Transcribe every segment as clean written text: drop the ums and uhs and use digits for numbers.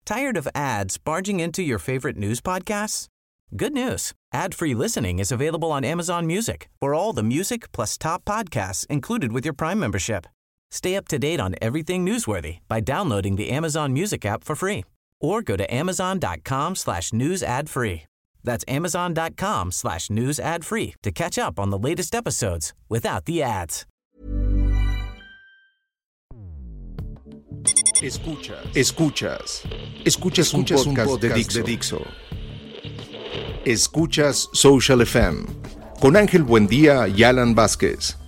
Tired of ads barging into your favorite news podcasts? Good news. Ad-free listening is available on Amazon Music for all the music plus top podcasts included with your Prime membership. Stay up to date on everything newsworthy by downloading the Amazon Music app for free or go to amazon.com/news ad free. That's amazon.com/news ad free to catch up on the latest episodes without the ads. Escuchas un podcast de Dixo. Escuchas Social FM con Ángel Buendía y Alan Vázquez.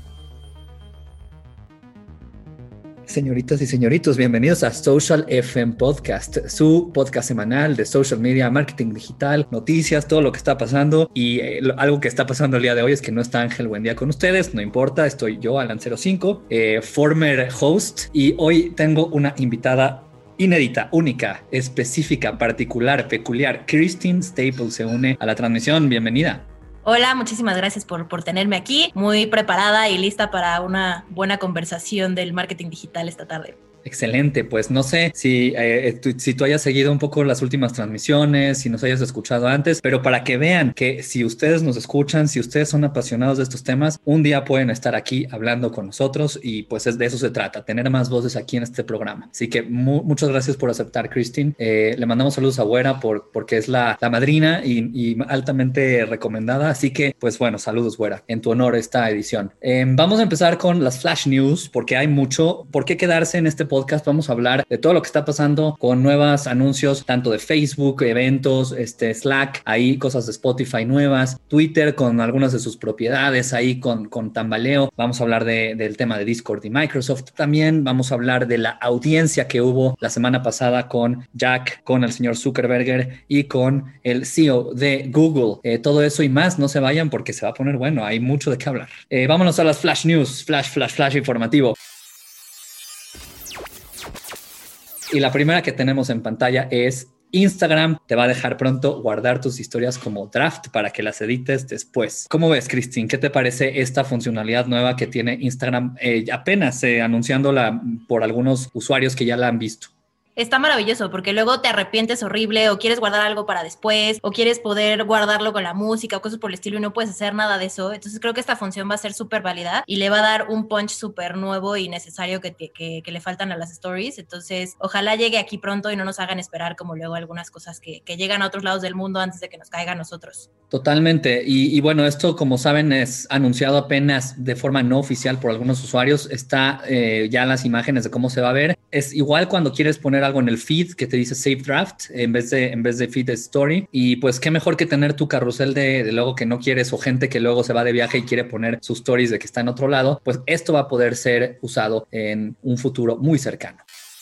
Señoritas y señoritos, bienvenidos a Social FM Podcast, su podcast semanal de social media, marketing digital, noticias, todo lo que está pasando. Y algo que está pasando el día de hoy es que no está Ángel Buendía con ustedes, no importa, estoy yo, Alan05, former host, y hoy tengo una invitada inédita, única, específica, particular, peculiar. Christine Staples se une a la transmisión. Bienvenida. Hola, muchísimas gracias por tenerme aquí. Muy preparada y lista para una buena conversación del marketing digital esta tarde. Excelente, pues no sé si tú hayas seguido un poco las últimas transmisiones, si nos hayas escuchado antes, pero para que vean que si ustedes nos escuchan, si ustedes son apasionados de estos temas, un día pueden estar aquí hablando con nosotros y pues de eso se trata, tener más voces aquí en este programa. Así que muchas gracias por aceptar, Christine. Le mandamos saludos a Güera porque es la madrina y altamente recomendada, así que pues bueno, saludos Güera, en tu honor esta edición. Vamos a empezar con las Flash News porque hay mucho por qué quedarse en este podcast. Vamos a hablar de todo lo que está pasando con nuevos anuncios, tanto de Facebook, eventos, Slack, ahí cosas de Spotify nuevas, Twitter con algunas de sus propiedades, ahí con tambaleo. Vamos a hablar del tema de Discord y Microsoft. También vamos a hablar de la audiencia que hubo la semana pasada con Jack, con el señor Zuckerberg y con el CEO de Google. Todo eso y más, no se vayan porque se va a poner bueno, hay mucho de qué hablar. Vámonos a las Flash News, flash informativo. Y la primera que tenemos en pantalla es Instagram. Te va a dejar pronto guardar tus historias como draft para que las edites después. ¿Cómo ves, Christine? ¿Qué te parece esta funcionalidad nueva que tiene Instagram apenas anunciándola por algunos usuarios que ya la han visto? Está maravilloso porque luego te arrepientes horrible o quieres guardar algo para después o quieres poder guardarlo con la música o cosas por el estilo y no puedes hacer nada de eso. Entonces creo que esta función va a ser súper válida y le va a dar un punch súper nuevo y necesario que le faltan a las stories. Entonces ojalá llegue aquí pronto y no nos hagan esperar como luego algunas cosas que llegan a otros lados del mundo antes de que nos caiga a nosotros. Totalmente. Y bueno, esto como saben es anunciado apenas de forma no oficial por algunos usuarios. Está ya las imágenes de cómo se va a ver. Es igual cuando quieres poner algo en el feed que te dice Save Draft en vez de Feed Story. Y pues qué mejor que tener tu carrusel de luego que no quieres o gente que luego se va de viaje y quiere poner sus stories de que está en otro lado. Pues esto va a poder ser usado en un futuro muy cercano.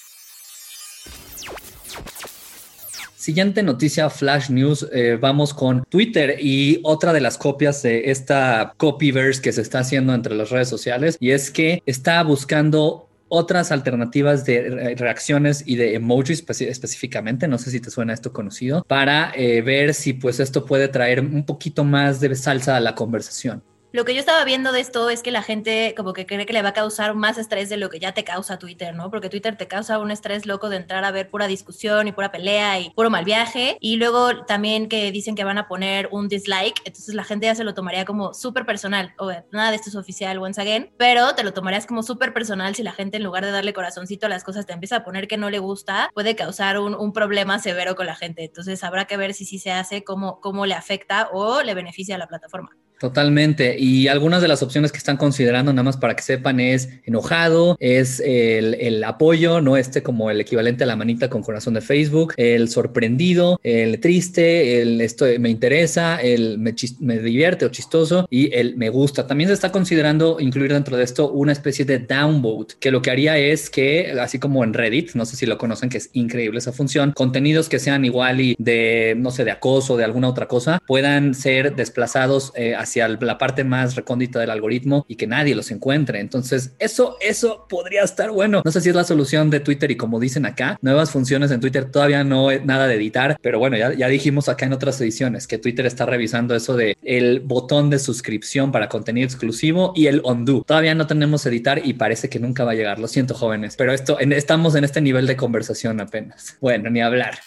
Siguiente noticia, Flash News, vamos con Twitter y otra de las copias de esta copyverse que se está haciendo entre las redes sociales, y es que está buscando otras alternativas de reacciones y de emojis específicamente, no sé si te suena esto conocido, para ver si pues esto puede traer un poquito más de salsa a la conversación. Lo que yo estaba viendo de esto es que la gente como que cree que le va a causar más estrés de lo que ya te causa Twitter, ¿no? Porque Twitter te causa un estrés loco de entrar a ver pura discusión y pura pelea y puro mal viaje. Y luego también que dicen que van a poner un dislike, entonces la gente ya se lo tomaría como súper personal. O nada de esto es oficial, once again, pero te lo tomarías como súper personal si la gente en lugar de darle corazoncito a las cosas te empieza a poner que no le gusta, puede causar un problema severo con la gente. Entonces habrá que ver si sí se hace, cómo le afecta o le beneficia a la plataforma. Totalmente. Y algunas de las opciones que están considerando, nada más para que sepan, es enojado, es el apoyo, no como el equivalente a la manita con corazón de Facebook, el sorprendido, el triste, el esto me interesa, el me divierte o chistoso y el me gusta. También se está considerando incluir dentro de esto una especie de downvote, que lo que haría es que, así como en Reddit, no sé si lo conocen, que es increíble esa función, contenidos que sean igual y de, no sé, de acoso, de alguna otra cosa, puedan ser desplazados hacia la parte más recóndita del algoritmo y que nadie los encuentre. Entonces, eso podría estar bueno. No sé si es la solución de Twitter y como dicen acá, nuevas funciones en Twitter, todavía no es nada de editar, pero bueno, ya dijimos acá en otras ediciones que Twitter está revisando eso de el botón de suscripción para contenido exclusivo y el undo. Todavía no tenemos editar y parece que nunca va a llegar. Lo siento, jóvenes, pero estamos en este nivel de conversación apenas. Bueno, ni hablar.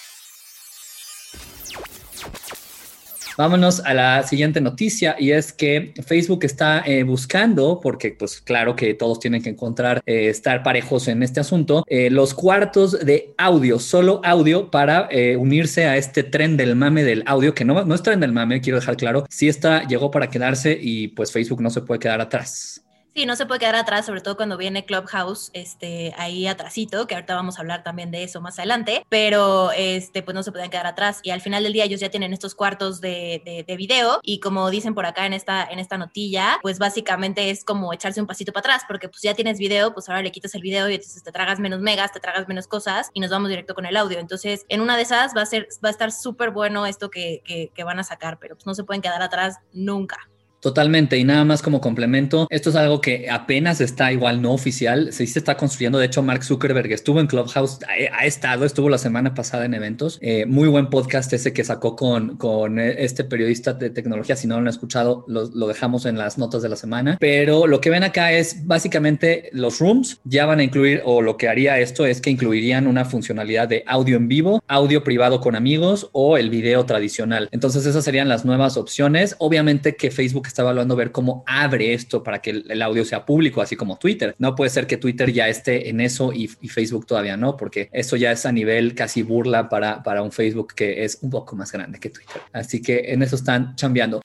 Vámonos a la siguiente noticia y es que Facebook está buscando, porque pues claro que todos tienen que encontrar estar parejos en este asunto, los cuartos de audio, solo audio para unirse a este tren del mame del audio, que no es tren del mame, quiero dejar claro, sí llegó para quedarse y pues Facebook no se puede quedar atrás. Sí, no se puede quedar atrás, sobre todo cuando viene Clubhouse ahí atrasito, que ahorita vamos a hablar también de eso más adelante, pero pues no se pueden quedar atrás y al final del día ellos ya tienen estos cuartos de video y como dicen por acá en esta notilla, pues básicamente es como echarse un pasito para atrás porque pues ya tienes video, pues ahora le quitas el video y entonces te tragas menos megas, te tragas menos cosas y nos vamos directo con el audio. Entonces en una de esas va a estar súper bueno esto que van a sacar, pero pues no se pueden quedar atrás nunca. Totalmente, y nada más como complemento, esto es algo que apenas está igual no oficial, se está construyendo. De hecho, Mark Zuckerberg estuvo en Clubhouse, estuvo la semana pasada en eventos, muy buen podcast ese que sacó con este periodista de tecnología. Si no lo han escuchado, lo dejamos en las notas de la semana, pero lo que ven acá es básicamente los rooms ya van a incluir, o lo que haría esto es que incluirían una funcionalidad de audio en vivo, audio privado con amigos o el video tradicional. Entonces esas serían las nuevas opciones. Obviamente que Facebook está evaluando ver cómo abre esto para que el audio sea público, así como Twitter. No puede ser que Twitter ya esté en eso y Facebook todavía no, porque eso ya es a nivel casi burla para un Facebook que es un poco más grande que Twitter. Así que en eso están chambeando.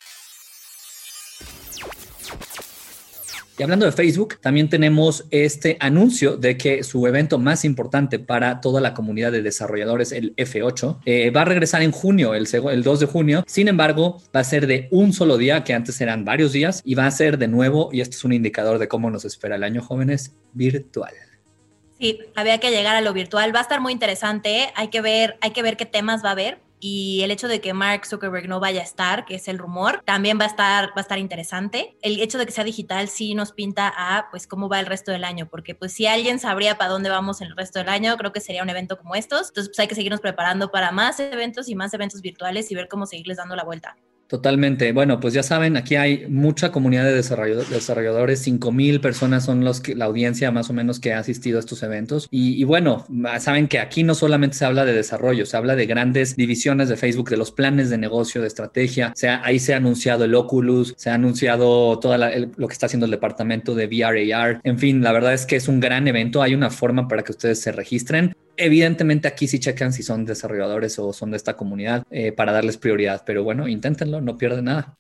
Y hablando de Facebook, también tenemos este anuncio de que su evento más importante para toda la comunidad de desarrolladores, el F8, va a regresar en junio, el 2 de junio. Sin embargo, va a ser de un solo día, que antes eran varios días, y va a ser de nuevo, y esto es un indicador de cómo nos espera el año, jóvenes, virtual. Sí, había que llegar a lo virtual. Va a estar muy interesante. Hay que ver qué temas va a haber. Y el hecho de que Mark Zuckerberg no vaya a estar, que es el rumor, también va a estar interesante. El hecho de que sea digital sí nos pinta a pues cómo va el resto del año, porque pues si alguien sabría para dónde vamos en el resto del año, creo que sería un evento como estos. Entonces pues hay que seguirnos preparando para más eventos y más eventos virtuales y ver cómo seguirles dando la vuelta. Totalmente. Bueno, pues ya saben, aquí hay mucha comunidad de desarrolladores, 5,000 personas son la audiencia más o menos que ha asistido a estos eventos. Y bueno, saben que aquí no solamente se habla de desarrollo, se habla de grandes divisiones de Facebook, de los planes de negocio, de estrategia. O sea, ahí se ha anunciado el Oculus, se ha anunciado todo lo que está haciendo el departamento de VR/AR. En fin, la verdad es que es un gran evento. Hay una forma para que ustedes se registren. Evidentemente aquí sí checan si son desarrolladores o son de esta comunidad para darles prioridad, pero bueno, inténtenlo, no pierden nada.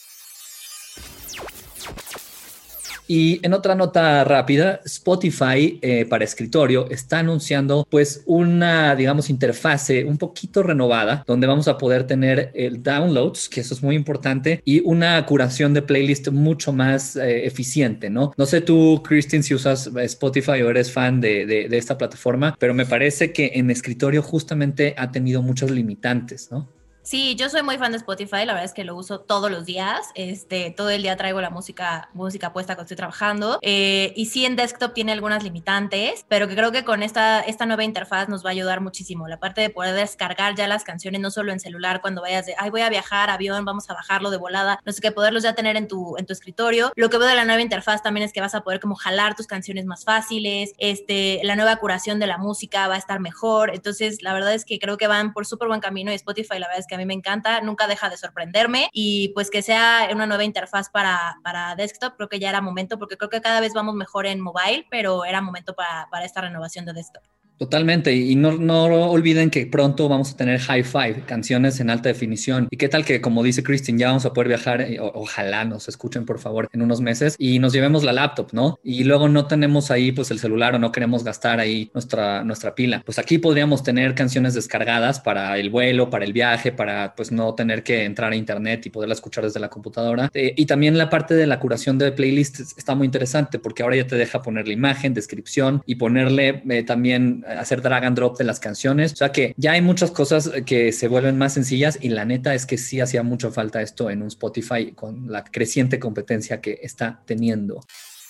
Y en otra nota rápida, Spotify para escritorio está anunciando pues una, digamos, interfase un poquito renovada donde vamos a poder tener el downloads, que eso es muy importante, y una curación de playlist mucho más eficiente, ¿no? No sé tú, Christine, si usas Spotify o eres fan de esta plataforma, pero me parece que en escritorio justamente ha tenido muchos limitantes, ¿no? Sí, yo soy muy fan de Spotify, la verdad es que lo uso todos los días, todo el día traigo la música puesta cuando estoy trabajando, y sí en desktop tiene algunas limitantes, pero que creo que con esta nueva interfaz nos va a ayudar muchísimo, la parte de poder descargar ya las canciones, no solo en celular, cuando vayas voy a viajar, avión, vamos a bajarlo de volada, no sé qué, poderlos ya tener en tu escritorio. Lo que veo de la nueva interfaz también es que vas a poder como jalar tus canciones más fáciles, la nueva curación de la música va a estar mejor, entonces la verdad es que creo que van por súper buen camino y Spotify la verdad es que a mí me encanta, nunca deja de sorprenderme y pues que sea una nueva interfaz para desktop, creo que ya era momento porque creo que cada vez vamos mejor en mobile, pero era momento para esta renovación de desktop. Totalmente, y no olviden que pronto vamos a tener Hi-Fi, canciones en alta definición. Y qué tal que, como dice Christine, ya vamos a poder viajar, ojalá nos escuchen por favor en unos meses y nos llevemos la laptop, ¿no? Y luego no tenemos ahí pues el celular o no queremos gastar ahí nuestra pila. Pues aquí podríamos tener canciones descargadas para el vuelo, para el viaje, para pues no tener que entrar a internet y poderla escuchar desde la computadora. Y también la parte de la curación de playlists está muy interesante porque ahora ya te deja poner la imagen, descripción y ponerle también hacer drag and drop de las canciones. O sea que ya hay muchas cosas que se vuelven más sencillas y la neta es que sí hacía mucha falta esto en un Spotify con la creciente competencia que está teniendo.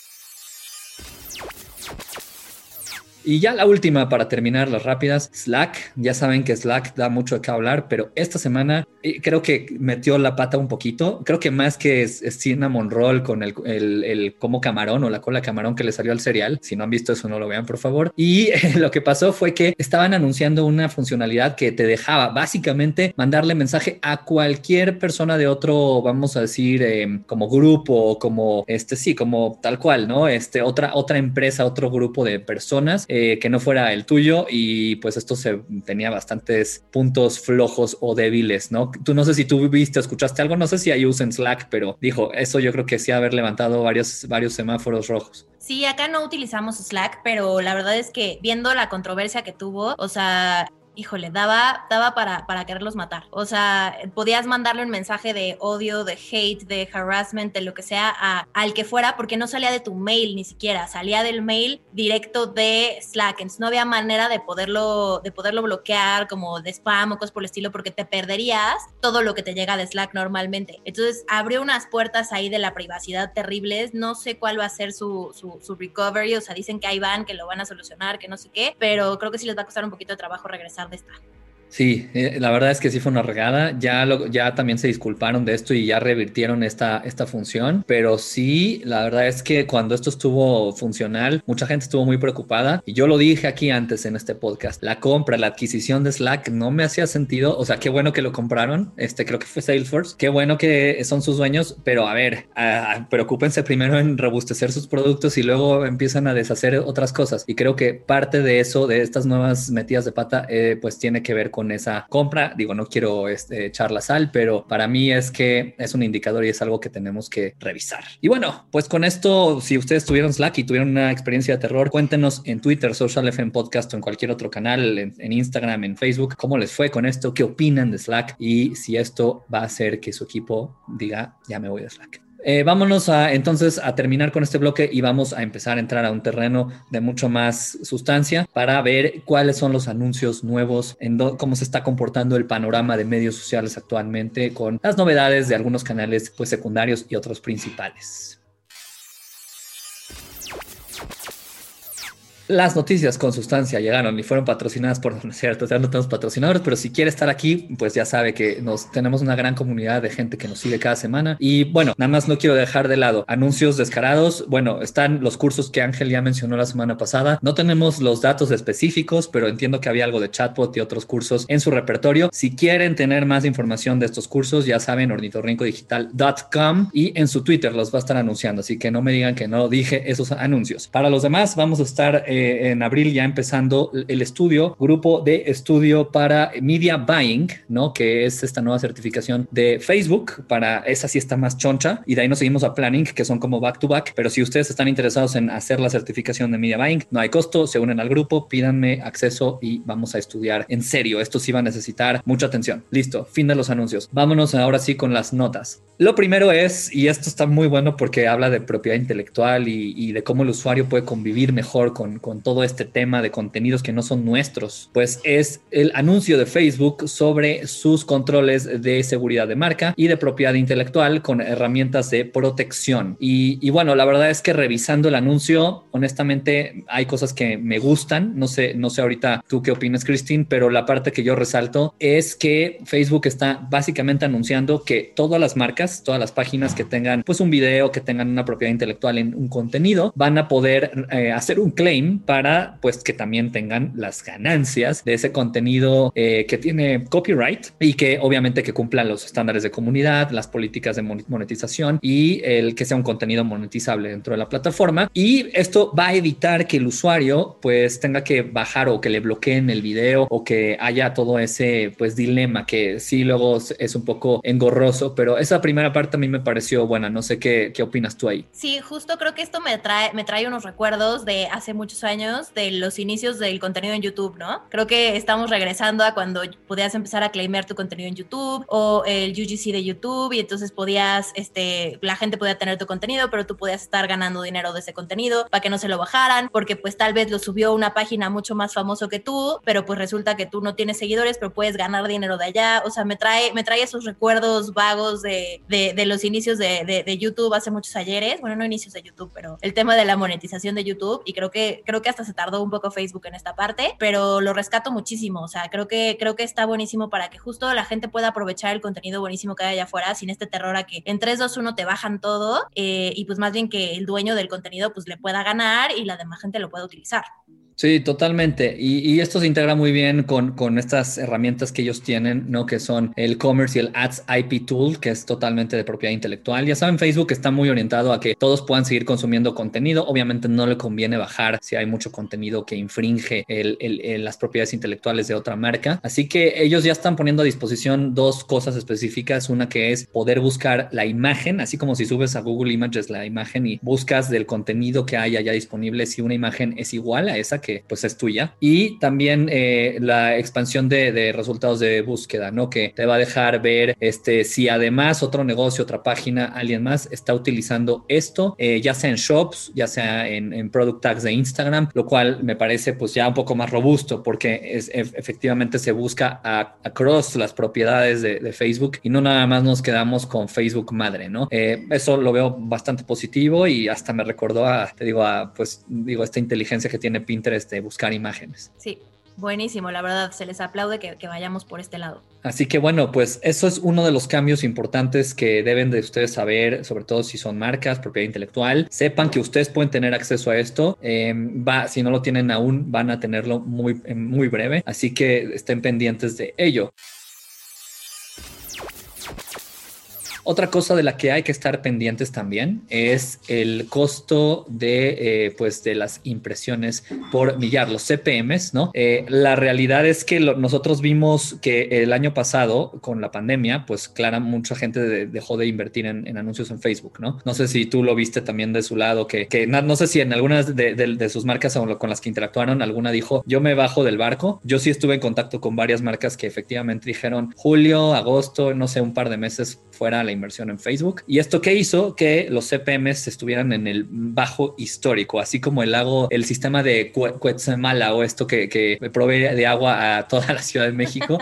Y ya la última para terminar las rápidas, Slack. Ya saben que Slack da mucho de qué hablar, pero esta semana creo que metió la pata un poquito. Creo que más que es cinnamon roll con el como camarón o la cola camarón que le salió al cereal. Si no han visto eso, no lo vean, por favor. Y lo que pasó fue que estaban anunciando una funcionalidad que te dejaba básicamente mandarle mensaje a cualquier persona de otro, vamos a decir, como grupo o como sí, como tal cual, ¿no? Otra empresa, otro grupo de personas. Que no fuera el tuyo y pues esto tenía bastantes puntos flojos o débiles, ¿no? Tú no sé si tú viste o escuchaste algo, no sé si hay uso en Slack, pero dijo, eso yo creo que sí haber levantado varios semáforos rojos. Sí, acá no utilizamos Slack, pero la verdad es que viendo la controversia que tuvo, o sea... Híjole, daba para quererlos matar. O sea, podías mandarle un mensaje de odio, de hate, de harassment, de lo que sea al que fuera, porque no salía de tu mail ni siquiera, salía del mail directo de Slack. Entonces no había manera de poderlo bloquear como de spam o cosas por el estilo, porque te perderías todo lo que te llega de Slack normalmente. Entonces abrió unas puertas ahí de la privacidad terribles. No sé cuál va a ser su recovery. O sea, dicen que ahí van, que lo van a solucionar, que no sé qué, pero creo que sí les va a costar un poquito de trabajo regresar de esta. Sí, la verdad es que sí fue una regada. Ya también se disculparon de esto y ya revirtieron esta función. Pero sí, la verdad es que cuando esto estuvo funcional, mucha gente estuvo muy preocupada. Y yo lo dije aquí antes en este podcast. La adquisición de Slack no me hacía sentido. O sea, qué bueno que lo compraron. Creo que fue Salesforce. Qué bueno que son sus dueños. Pero a ver, preocúpense primero en robustecer sus productos y luego empiezan a deshacer otras cosas. Y creo que parte de eso, de estas nuevas metidas de pata, pues tiene que ver con esa compra. Digo, no quiero echar la sal, pero para mí es que es un indicador y es algo que tenemos que revisar. Y bueno, pues con esto, si ustedes tuvieron Slack y tuvieron una experiencia de terror, cuéntenos en Twitter, Social FM Podcast o en cualquier otro canal, en Instagram, en Facebook, cómo les fue con esto, qué opinan de Slack y si esto va a hacer que su equipo diga, ya me voy de Slack. Vámonos entonces a terminar con este bloque y vamos a empezar a entrar a un terreno de mucho más sustancia para ver cuáles son los anuncios nuevos, cómo se está comportando el panorama de medios sociales actualmente con las novedades de algunos canales pues secundarios y otros principales. Las noticias con sustancia llegaron y fueron patrocinadas por, no es cierto, ya no tenemos patrocinadores, pero si quiere estar aquí, pues ya sabe que tenemos una gran comunidad de gente que nos sigue cada semana. Y bueno, nada más no quiero dejar de lado anuncios descarados. Bueno, están los cursos que Ángel ya mencionó la semana pasada. No tenemos los datos específicos, pero entiendo que había algo de chatbot y otros cursos en su repertorio. Si quieren tener más información de estos cursos, ya saben, ornitorrincodigital.com y en su Twitter los va a estar anunciando. Así que no me digan que no dije esos anuncios. Para los demás, vamos a estar en abril ya empezando el grupo de estudio para media buying, ¿no? Que es esta nueva certificación de Facebook. Para esa sí está más choncha y de ahí nos seguimos a planning, que son como back to back. Pero si ustedes están interesados en hacer la certificación de media buying, no hay costo, se unen al grupo, pídanme acceso y vamos a estudiar en serio. Esto sí va a necesitar mucha atención. Listo, fin de los anuncios. Vámonos ahora sí con las notas. Lo primero es, y esto está muy bueno porque habla de propiedad intelectual y de cómo el usuario puede convivir mejor con todo este tema de contenidos que no son nuestros, pues es el anuncio de Facebook sobre sus controles de seguridad de marca y de propiedad intelectual con herramientas de protección. Y bueno, la verdad es que revisando el anuncio, honestamente hay cosas que me gustan. No sé ahorita tú qué opinas, Christine, pero la parte que yo resalto es que Facebook está básicamente anunciando que todas las marcas, todas las páginas que tengan pues un video, que tengan una propiedad intelectual en un contenido, van a poder hacer un claim para pues que también tengan las ganancias de ese contenido que tiene copyright y que obviamente que cumplan los estándares de comunidad, las políticas de monetización y el que sea un contenido monetizable dentro de la plataforma. Y esto va a evitar que el usuario pues tenga que bajar o que le bloqueen el video o que haya todo ese pues dilema que sí luego es un poco engorroso, pero esa primera parte a mí me pareció buena. No sé qué opinas tú ahí. Sí, justo creo que esto me trae unos recuerdos de hace muchos muchos años de los inicios del contenido en YouTube, ¿no? Creo que estamos regresando a cuando podías empezar a claimear tu contenido en YouTube o el UGC de YouTube y entonces podías, la gente podía tener tu contenido, pero tú podías estar ganando dinero de ese contenido para que no se lo bajaran, porque pues tal vez lo subió una página mucho más famoso que tú, pero pues resulta que tú no tienes seguidores, pero puedes ganar dinero de allá. O sea, me trae esos recuerdos vagos de los inicios de YouTube hace muchos ayeres. Bueno, no inicios de YouTube, pero el tema de la monetización de YouTube, y creo que hasta se tardó un poco Facebook en esta parte, pero lo rescato muchísimo. O sea, creo que está buenísimo para que justo la gente pueda aprovechar el contenido buenísimo que hay allá afuera, sin este terror a que en 3, 2, 1 te bajan todo, y pues más bien que el dueño del contenido pues le pueda ganar y la demás gente lo pueda utilizar. Sí, totalmente. Y esto se integra muy bien con estas herramientas que ellos tienen, ¿no? Que son el Commerce y el Ads IP Tool, que es totalmente de propiedad intelectual. Ya saben, Facebook está muy orientado a que todos puedan seguir consumiendo contenido. Obviamente no le conviene bajar si hay mucho contenido que infringe las propiedades intelectuales de otra marca. Así que ellos ya están poniendo a disposición 2 cosas específicas. Una que es poder buscar la imagen, así como si subes a Google Images la imagen y buscas del contenido que hay allá disponible, si una imagen es igual a esa que pues es tuya. Y también la expansión de resultados de búsqueda, ¿no? Que te va a dejar ver si además otro negocio, otra página, alguien más está utilizando esto, ya sea en shops, ya sea en product tags de Instagram, lo cual me parece pues ya un poco más robusto porque efectivamente se busca across las propiedades de Facebook y no nada más nos quedamos con Facebook madre, ¿no? Eso lo veo bastante positivo y hasta me recordó esta inteligencia que tiene Pinterest de buscar imágenes. Sí, buenísimo, la verdad, se les aplaude que vayamos por este lado. Así que bueno, pues eso es uno de los cambios importantes que deben de ustedes saber, sobre todo si son marcas, propiedad intelectual. Sepan que ustedes pueden tener acceso a esto. Si no lo tienen aún, van a tenerlo muy breve. Así que estén pendientes de ello. Otra cosa de la que hay que estar pendientes también es el costo de las impresiones por millar, los CPMs, ¿no? La realidad es que nosotros vimos que el año pasado, con la pandemia, pues claro, mucha gente dejó de invertir en anuncios en Facebook, ¿no? No sé si tú lo viste también de su lado, que no sé si en algunas de sus marcas o con las que interactuaron, alguna dijo, yo me bajo del barco. Yo sí estuve en contacto con varias marcas que efectivamente dijeron julio, agosto, no sé, un par de meses fuera la inversión en Facebook. ¿Y esto qué hizo? Que los CPMs estuvieran en el bajo histórico, así como el sistema de Cuetzamala o esto que provee de agua a toda la Ciudad de México.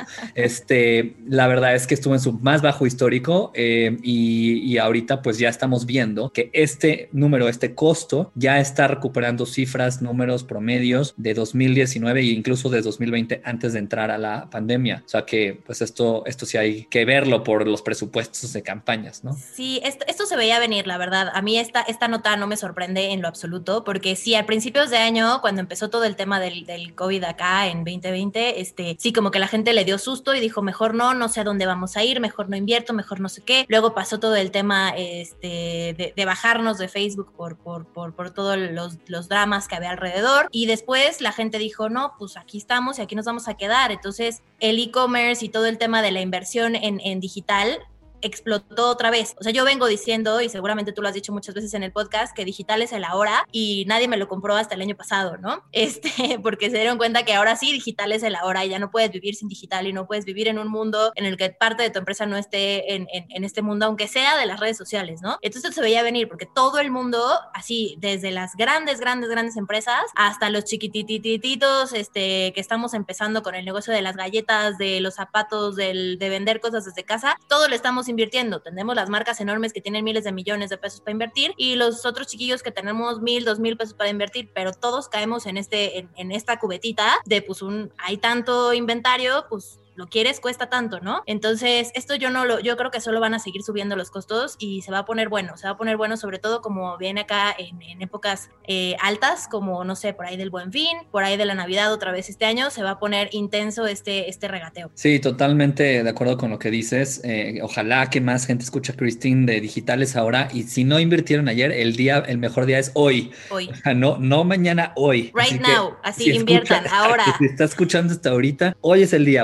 La verdad es que estuvo en su más bajo histórico y ahorita pues ya estamos viendo que este costo ya está recuperando cifras, números, promedios de 2019 e incluso de 2020 antes de entrar a la pandemia. O sea que pues esto sí hay que verlo por los presupuestos de campañas, ¿no? Sí, esto se veía venir, la verdad. A mí esta nota no me sorprende en lo absoluto, porque sí, a principios de año, cuando empezó todo el tema del COVID acá en 2020, sí, como que la gente le dio susto y dijo, mejor no sé a dónde vamos a ir, mejor no invierto, mejor no sé qué. Luego pasó todo el tema de bajarnos de Facebook por todos los dramas que había alrededor, y después la gente dijo, no, pues aquí estamos y aquí nos vamos a quedar. Entonces, el e-commerce y todo el tema de la inversión en digital explotó otra vez. O sea, yo vengo diciendo, y seguramente tú lo has dicho muchas veces en el podcast, que digital es el ahora, y nadie me lo compró hasta el año pasado, ¿no? Porque se dieron cuenta que ahora sí digital es el ahora y ya no puedes vivir sin digital y no puedes vivir en un mundo en el que parte de tu empresa no esté en este mundo, aunque sea de las redes sociales, ¿no? Entonces se veía venir porque todo el mundo, así, desde las grandes empresas hasta los chiquititititos, que estamos empezando con el negocio de las galletas, de los zapatos, de vender cosas desde casa, todo lo estamos invirtiendo. Tenemos las marcas enormes que tienen miles de millones de pesos para invertir y los otros chiquillos que tenemos 1,000, 2,000 pesos para invertir, pero todos caemos en esta cubetita de pues hay tanto inventario, pues lo quieres, cuesta tanto, ¿no? Entonces, esto yo creo que solo van a seguir subiendo los costos y se va a poner bueno, sobre todo como viene acá en épocas altas, como, no sé, por ahí del Buen Fin, por ahí de la Navidad otra vez este año, se va a poner intenso este regateo. Sí, totalmente de acuerdo con lo que dices. Ojalá que más gente escuche a Christine de digitales ahora, y si no invirtieron ayer, el mejor día es hoy. O sea, no mañana, hoy. Right now, así si inviertan, ahora. Si está escuchando hasta ahorita, hoy es el día, porque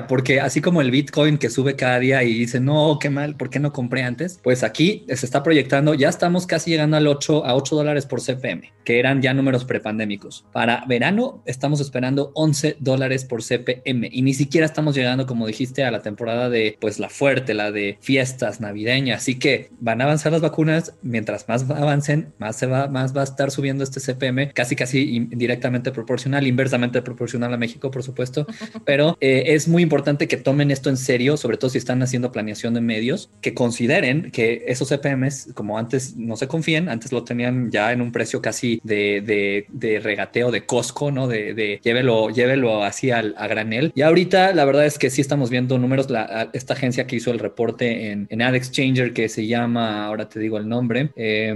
así como el Bitcoin que sube cada día y dice, no, qué mal, ¿por qué no compré antes? Pues aquí se está proyectando, ya estamos casi llegando a $8 por CPM, que eran ya números prepandémicos. Para verano estamos esperando $11 por CPM y ni siquiera estamos llegando, como dijiste, a la temporada de pues la fuerte, la de fiestas navideñas. Así que van a avanzar las vacunas, mientras más avancen, más va a estar subiendo este CPM, casi directamente proporcional, inversamente proporcional a México, por supuesto, pero es muy importante que tomen esto en serio, sobre todo si están haciendo planeación de medios, que consideren que esos CPMs, como antes, no se confíen, antes lo tenían ya en un precio casi de regateo, de Costco, ¿no? De llévelo así a granel. Y ahorita la verdad es que sí estamos viendo números, esta agencia que hizo el reporte en AdExchanger, que se llama, ahora te digo el nombre,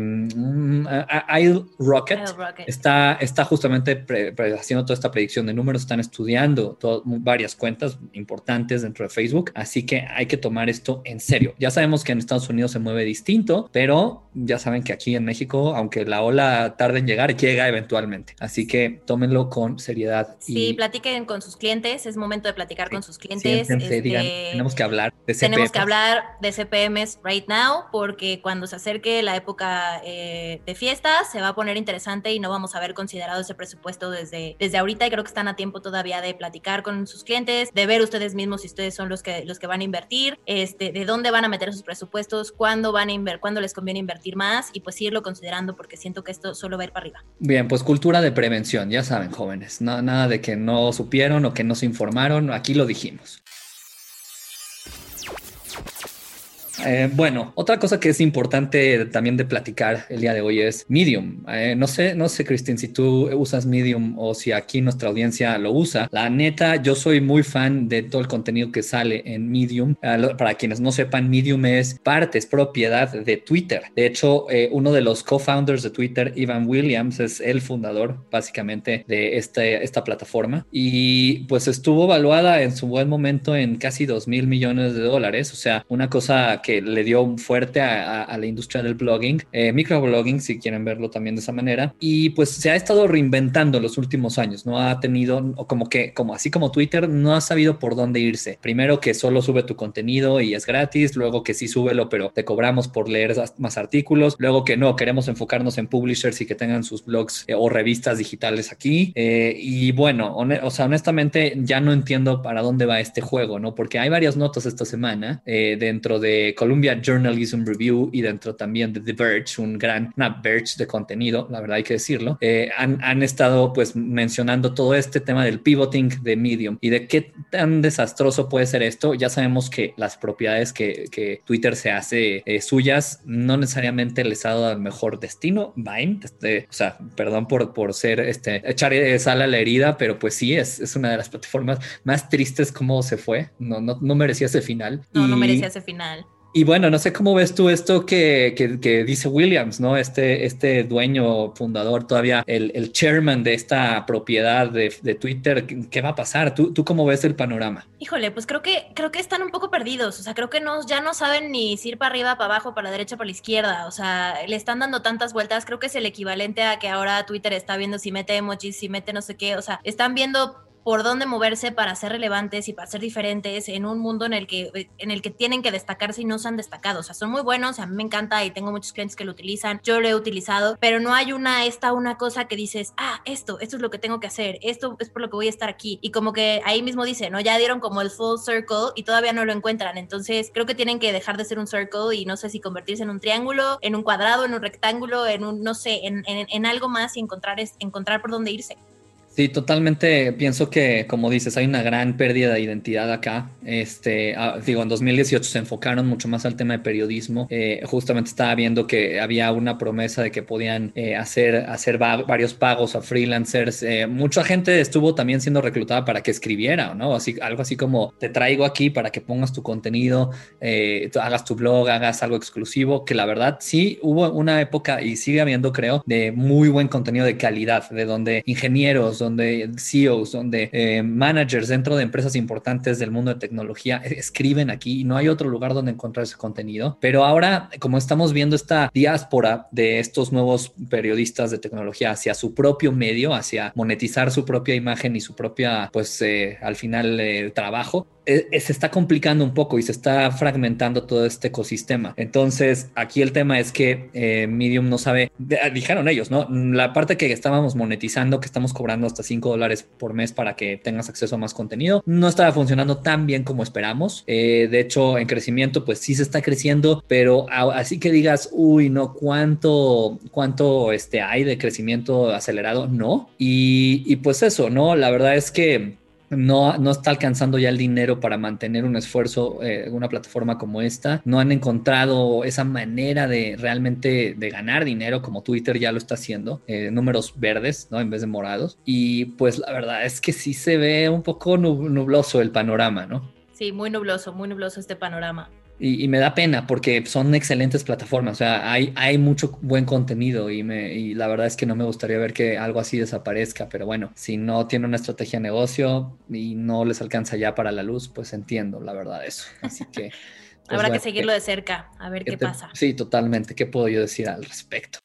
iRocket, está justamente haciendo toda esta predicción de números, están estudiando varias cuentas importantes dentro de Facebook, así que hay que tomar esto en serio. Ya sabemos que en Estados Unidos se mueve distinto, pero ya saben que aquí en México, aunque la ola tarde en llegar, llega eventualmente, así que tómenlo con seriedad. Sí, platiquen con sus clientes, es momento de platicar con sus clientes. Digan, tenemos que hablar de CPMs. Tenemos que hablar de CPMs right now, porque cuando se acerque la época de fiestas se va a poner interesante y no vamos a haber considerado ese presupuesto desde ahorita, y creo que están a tiempo todavía de platicar con sus clientes, de ver ustedes mismos si ustedes son los que van a invertir, de dónde van a meter sus presupuestos, cuándo les conviene invertir más, y pues irlo considerando, porque siento que esto solo va a ir para arriba. Bien, pues cultura de prevención, ya saben, jóvenes, nada de que no supieron o que no se informaron, aquí lo dijimos. Bueno, otra cosa que es importante también de platicar el día de hoy es Medium. No sé, Cristín, si tú usas Medium o si aquí nuestra audiencia lo usa. La neta, yo soy muy fan de todo el contenido que sale en Medium. Para quienes no sepan, Medium es propiedad de Twitter. De hecho, uno de los co-founders de Twitter, Evan Williams, es el fundador básicamente de esta plataforma, y pues estuvo valuada en su buen momento en casi $2,000 millones. O sea, una cosa que le dio un fuerte a la industria del blogging, microblogging, si quieren verlo también de esa manera, y pues se ha estado reinventando en los últimos años, no ha tenido, así como Twitter, no ha sabido por dónde irse. Primero que solo sube tu contenido y es gratis, luego que sí súbelo, pero te cobramos por leer más artículos, luego que no, queremos enfocarnos en publishers y que tengan sus blogs o revistas digitales aquí, y bueno, honestamente ya no entiendo para dónde va este juego, ¿no? Porque hay varias notas esta semana dentro de Columbia Journalism Review y dentro también de The Verge, una Verge de contenido, la verdad hay que decirlo, han estado pues mencionando todo este tema del pivoting de Medium y de qué tan desastroso puede ser esto. Ya sabemos que las propiedades que Twitter se hace suyas no necesariamente les ha dado el mejor destino. Vine, o sea, perdón por echar sal a la herida, pero pues sí, es una de las plataformas más tristes cómo se fue. No merecía ese final. No merecía ese final. Y bueno, no sé cómo ves tú esto que dice Williams, ¿no? Este dueño, fundador, todavía el chairman de esta propiedad de Twitter. ¿Qué va a pasar? ¿Tú cómo ves el panorama? Híjole, pues creo que están un poco perdidos. O sea, creo que ya no saben ni si ir para arriba, para abajo, para la derecha, para la izquierda. O sea, le están dando tantas vueltas. Creo que es el equivalente a que ahora Twitter está viendo si mete emojis, si mete no sé qué. O sea, están viendo por dónde moverse para ser relevantes y para ser diferentes en un mundo en el que tienen que destacarse y no se han destacado. O sea, son muy buenos, a mí me encanta y tengo muchos clientes que lo utilizan, yo lo he utilizado, pero no hay una cosa que dices, esto es lo que tengo que hacer, esto es por lo que voy a estar aquí, y como que ahí mismo dice, ¿no? Ya dieron como el full circle y todavía no lo encuentran, entonces creo que tienen que dejar de ser un circle y no sé si convertirse en un triángulo, en un cuadrado, en un rectángulo, en algo más y encontrar por dónde irse. Sí, totalmente. Pienso que, como dices, hay una gran pérdida de identidad acá. En 2018 se enfocaron mucho más al tema de periodismo. Justamente estaba viendo que había una promesa de que podían hacer varios pagos a freelancers. Mucha gente estuvo también siendo reclutada para que escribiera, ¿no? Algo así como te traigo aquí para que pongas tu contenido, hagas tu blog, hagas algo exclusivo, que la verdad sí hubo una época y sigue habiendo, creo, de muy buen contenido de calidad, de donde ingenieros, donde CEOs, donde managers dentro de empresas importantes del mundo de tecnología escriben aquí y no hay otro lugar donde encontrar ese contenido. Pero ahora, como estamos viendo esta diáspora de estos nuevos periodistas de tecnología hacia su propio medio, hacia monetizar su propia imagen y su propia, pues al final, trabajo, se está complicando un poco y se está fragmentando todo este ecosistema. Entonces, aquí el tema es que Medium no sabe, dijeron ellos, ¿no? La parte que estábamos monetizando, que estamos cobrando hasta $5 por mes para que tengas acceso a más contenido, no estaba funcionando tan bien como esperamos. De hecho, en crecimiento, pues sí se está creciendo, pero así que digas, uy, no, ¿cuánto hay de crecimiento acelerado? No. Y pues eso, ¿no? La verdad es que no está alcanzando ya el dinero para mantener un esfuerzo, una plataforma como esta. No han encontrado esa manera de realmente de ganar dinero como Twitter ya lo está haciendo, números verdes, ¿no? En vez de morados. Y pues la verdad es que sí se ve un poco nubloso el panorama, ¿no? Sí, muy nubloso este panorama. Y me da pena porque son excelentes plataformas, o sea, hay mucho buen contenido y la verdad es que no me gustaría ver que algo así desaparezca, pero bueno, si no tiene una estrategia de negocio y no les alcanza ya para la luz, pues entiendo la verdad eso. Así que... Pues habrá bueno, que seguirlo de cerca, a ver qué pasa. Sí, totalmente. ¿Qué puedo yo decir al respecto?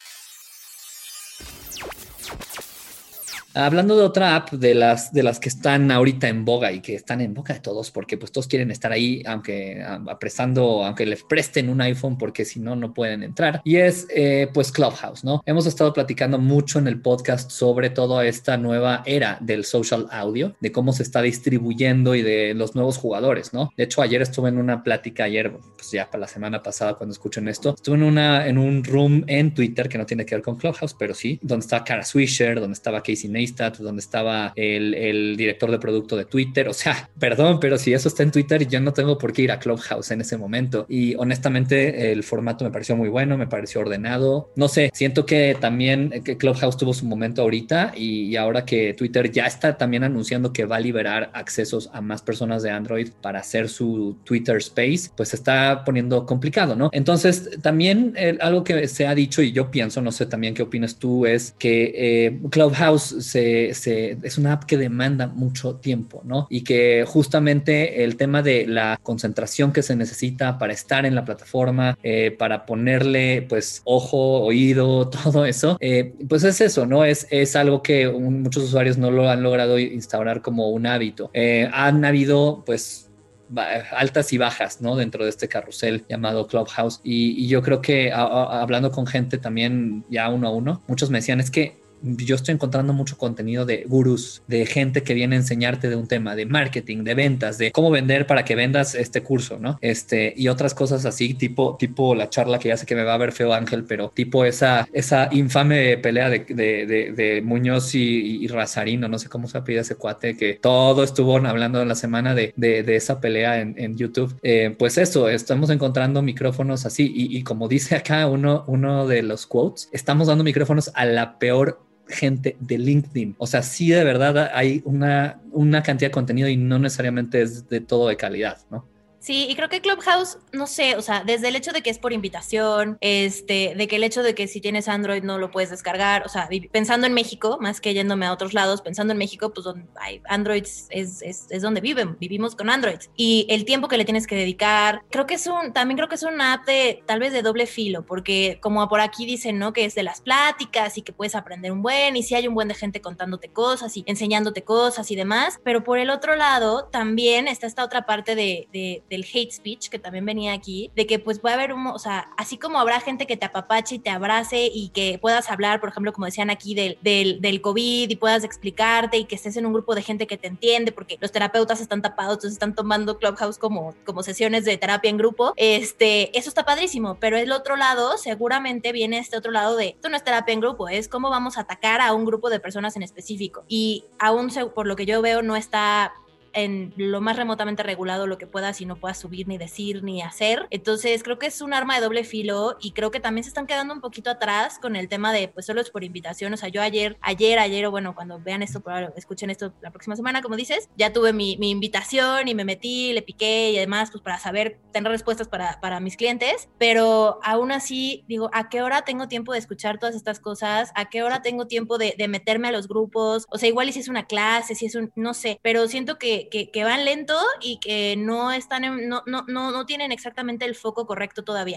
Hablando de otra app de las que están ahorita en boga y que están en boca de todos porque pues todos quieren estar ahí aunque les presten un iPhone porque si no pueden entrar, y es pues Clubhouse, ¿no? Hemos estado platicando mucho en el podcast sobre toda esta nueva era del social audio, de cómo se está distribuyendo y de los nuevos jugadores, ¿no? De hecho, ayer estuve en una plática, pues ya para la semana pasada cuando escuchen esto, estuve en un room en Twitter que no tiene que ver con Clubhouse, pero sí, donde estaba Kara Swisher, donde estaba Casey Neistat, donde estaba el director de producto de Twitter. O sea, perdón, pero si eso está en Twitter, yo no tengo por qué ir a Clubhouse en ese momento. Y honestamente, el formato me pareció muy bueno, me pareció ordenado. No sé, siento que también que Clubhouse tuvo su momento ahorita y ahora que Twitter ya está también anunciando que va a liberar accesos a más personas de Android para hacer su Twitter Space, pues se está poniendo complicado, ¿no? Entonces, también algo que se ha dicho y yo pienso, no sé también qué opinas tú, es que Clubhouse es una app que demanda mucho tiempo, ¿no? Y que justamente el tema de la concentración que se necesita para estar en la plataforma, para ponerle pues ojo, oído, todo eso, pues es eso, ¿no? Es algo que muchos usuarios no lo han logrado instaurar como un hábito. Han habido pues altas y bajas, ¿no? Dentro de este carrusel llamado Clubhouse, y yo creo que hablando con gente también ya uno a uno, muchos me decían, es que yo estoy encontrando mucho contenido de gurús, de gente que viene a enseñarte de un tema, de marketing, de ventas, de cómo vender para que vendas este curso, ¿no? Y otras cosas así, tipo la charla que ya sé que me va a ver feo Ángel, pero tipo esa infame pelea de Muñoz y Razarino, no sé cómo se apellida ese cuate, que todo estuvo hablando en la semana de esa pelea en YouTube. Pues eso, estamos encontrando micrófonos así y como dice acá uno de los quotes, estamos dando micrófonos a la peor gente de LinkedIn. O sea, sí, de verdad hay una cantidad de contenido y no necesariamente es de todo de calidad, ¿no? Sí, y creo que Clubhouse, no sé, o sea, desde el hecho de que es por invitación, de que el hecho de que si tienes Android no lo puedes descargar, o sea, pensando en México, más que yéndome a otros lados, pensando en México, pues donde hay Androids es donde vivimos con Androids. Y el tiempo que le tienes que dedicar, también creo que es una app tal vez de doble filo, porque como por aquí dicen, ¿no? Que es de las pláticas y que puedes aprender y si hay un buen de gente contándote cosas y enseñándote cosas y demás, pero por el otro lado también está esta otra parte del hate speech que también venía aquí, de que pues puede haber o sea, así como habrá gente que te apapache y te abrace y que puedas hablar, por ejemplo, como decían aquí del COVID y puedas explicarte y que estés en un grupo de gente que te entiende, porque los terapeutas están tapados, entonces están tomando Clubhouse como sesiones de terapia en grupo, eso está padrísimo, pero el otro lado seguramente viene este otro lado de, esto no es terapia en grupo, es cómo vamos a atacar a un grupo de personas en específico, y aún por lo que yo veo no está en lo más remotamente regulado lo que puedas y no puedas subir ni decir ni hacer. Entonces creo que es un arma de doble filo y creo que también se están quedando un poquito atrás con el tema de pues solo es por invitación. O sea, yo ayer o bueno, cuando vean esto, escuchen esto la próxima semana, como dices, ya tuve mi invitación y me metí, le piqué y además pues para saber, tener respuestas para mis clientes, pero aún así digo, ¿a qué hora tengo tiempo de escuchar todas estas cosas? ¿A qué hora tengo tiempo de meterme a los grupos? O sea, igual y si es una clase, si es no sé, pero siento que van lento y que no están no tienen exactamente el foco correcto todavía.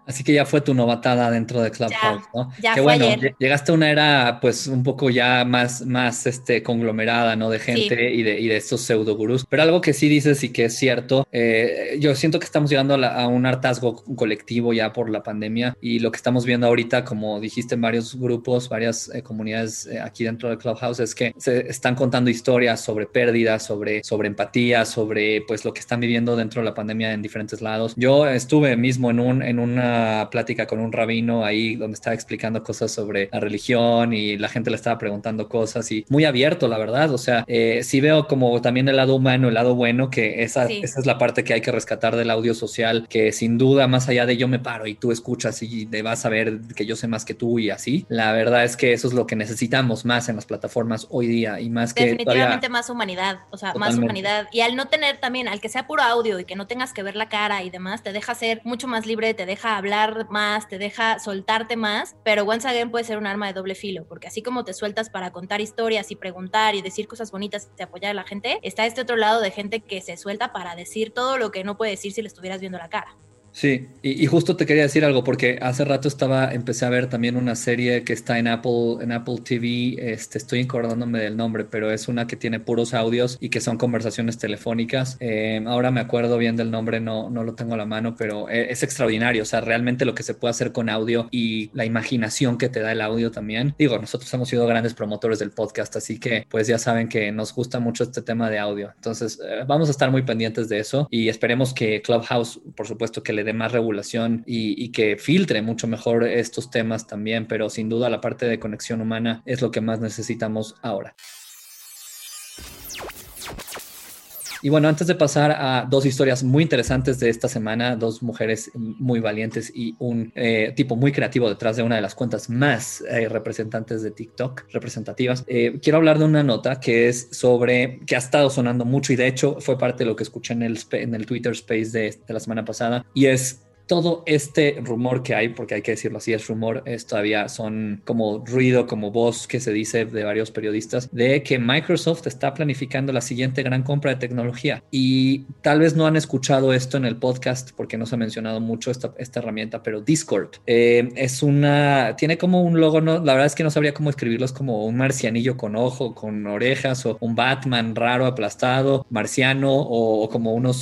Así que ya fue tu novatada dentro de Clubhouse, ¿no? Ya Que fue bueno, ayer. llegaste a una era pues un poco ya más conglomerada, ¿no? De gente Sí. y de estos pseudo gurús. Pero algo que sí dices y que es cierto, yo siento que estamos llegando a un hartazgo colectivo ya por la pandemia y lo que estamos viendo ahorita, como dijiste en varios grupos, varias comunidades aquí dentro de Clubhouse, es que se están contando historias sobre pérdidas, sobre empatía, sobre pues lo que están viviendo dentro de la pandemia en diferentes lados. Yo estuve mismo en una plática con un rabino ahí donde estaba explicando cosas sobre la religión y la gente le estaba preguntando cosas y muy abierto, la verdad. O sea, sí veo como también el lado humano, el lado bueno, que esa Sí. es la parte que hay que rescatar del audio social, que sin duda, más allá de yo me paro y tú escuchas y te vas a ver que yo sé más que tú y así, la verdad es que eso es lo que necesitamos más en las plataformas hoy día y más que todavía Definitivamente más humanidad, o sea, más totalmente. humanidad. Y al no tener también, al que sea puro audio y que no tengas que ver la cara y demás, te deja ser mucho más libre, te deja hablar más, te deja soltarte más, pero once again puede ser un arma de doble filo, porque así como te sueltas para contar historias y preguntar y decir cosas bonitas y apoyar a la gente, está este otro lado de gente que se suelta para decir todo lo que no puede decir si le estuvieras viendo la cara. Sí, y justo te quería decir algo porque hace rato empecé a ver también una serie que está en Apple TV, estoy acordándome del nombre, pero es una que tiene puros audios y que son conversaciones telefónicas. Ahora me acuerdo bien del nombre, no lo tengo a la mano, pero es extraordinario, o sea, realmente lo que se puede hacer con audio y la imaginación que te da el audio también. Digo, nosotros hemos sido grandes promotores del podcast, así que pues ya saben que nos gusta mucho este tema de audio. Entonces, vamos a estar muy pendientes de eso y esperemos que Clubhouse, por supuesto, que le dé más regulación y que filtre mucho mejor estos temas también, pero sin duda la parte de conexión humana es lo que más necesitamos ahora. Y bueno, antes de pasar a dos historias muy interesantes de esta semana, dos mujeres muy valientes y un tipo muy creativo detrás de una de las cuentas más representantes de TikTok, representativas, quiero hablar de una nota que es sobre, que ha estado sonando mucho y de hecho fue parte de lo que escuché en el Twitter Space de la semana pasada, y es todo este rumor que hay, porque hay que decirlo así, es rumor, todavía son como ruido, como voz que se dice de varios periodistas, de que Microsoft está planificando la siguiente gran compra de tecnología. Y tal vez no han escuchado esto en el podcast porque no se ha mencionado mucho esta herramienta, pero Discord tiene como un logo, no, la verdad es que no sabría cómo escribirlo, es como un marcianillo con ojo, con orejas, o un Batman raro aplastado, marciano, o como unos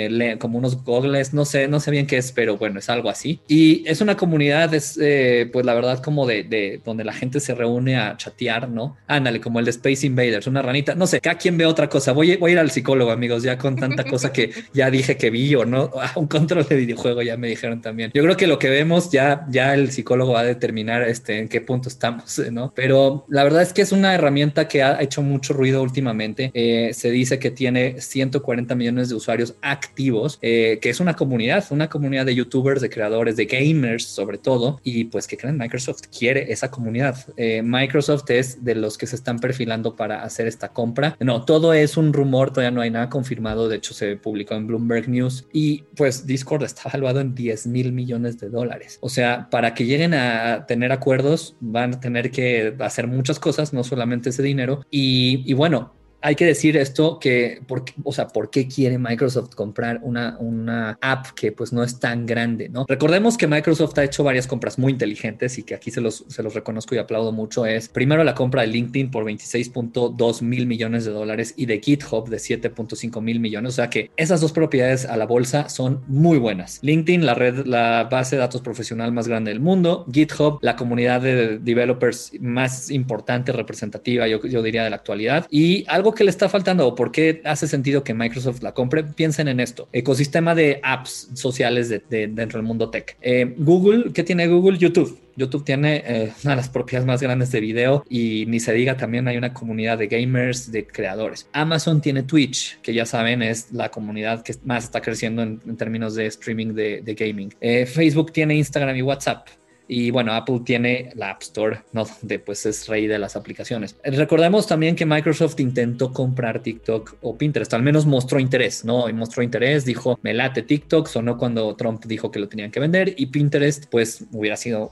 gogles, no sé bien qué es, pero bueno, es algo así. Y es una comunidad, pues la verdad, como de donde la gente se reúne a chatear, ¿no? Ándale, como el de Space Invaders, una ranita, no sé, cada quien ve otra cosa. Voy a ir al psicólogo, amigos, ya con tanta cosa que ya dije que vi o no. Un control de videojuego ya me dijeron también. Yo creo que lo que vemos ya el psicólogo va a determinar en qué punto estamos, ¿no? Pero la verdad es que es una herramienta que ha hecho mucho ruido últimamente. Se dice que tiene 140 millones de usuarios activos, que es una comunidad de youtubers, de creadores, de gamers sobre todo, y pues que creen, Microsoft quiere esa comunidad. Microsoft es de los que se están perfilando para hacer esta compra. No, todo es un rumor, todavía no hay nada confirmado, de hecho se publicó en Bloomberg News y pues Discord está valuado en $10,000 millones. O sea, para que lleguen a tener acuerdos van a tener que hacer muchas cosas, no solamente ese dinero y bueno, hay que decir esto que, ¿por qué quiere Microsoft comprar una app que pues no es tan grande, ¿no? Recordemos que Microsoft ha hecho varias compras muy inteligentes y que aquí se los reconozco y aplaudo mucho. Es primero la compra de LinkedIn por $26.2 mil millones y de GitHub de $7.5 mil millones. O sea que esas dos propiedades a la bolsa son muy buenas. LinkedIn, la base de datos profesional más grande del mundo. GitHub, la comunidad de developers más importante, representativa, yo diría, de la actualidad. Y algo que le está faltando o por qué hace sentido que Microsoft la compre, piensen en esto: ecosistema de apps sociales dentro del mundo tech. Google, ¿qué tiene Google? YouTube tiene una de las propiedades más grandes de video y ni se diga, también hay una comunidad de gamers, de creadores. Amazon tiene Twitch, que ya saben es la comunidad que más está creciendo en términos de streaming de gaming. Facebook tiene Instagram y WhatsApp. Y bueno, Apple tiene la App Store, ¿no? Donde pues es rey de las aplicaciones. Recordemos también que Microsoft intentó comprar TikTok o Pinterest, al menos mostró interés, ¿no? Y mostró interés, dijo, me late TikTok, sonó cuando Trump dijo que lo tenían que vender, y Pinterest pues hubiera sido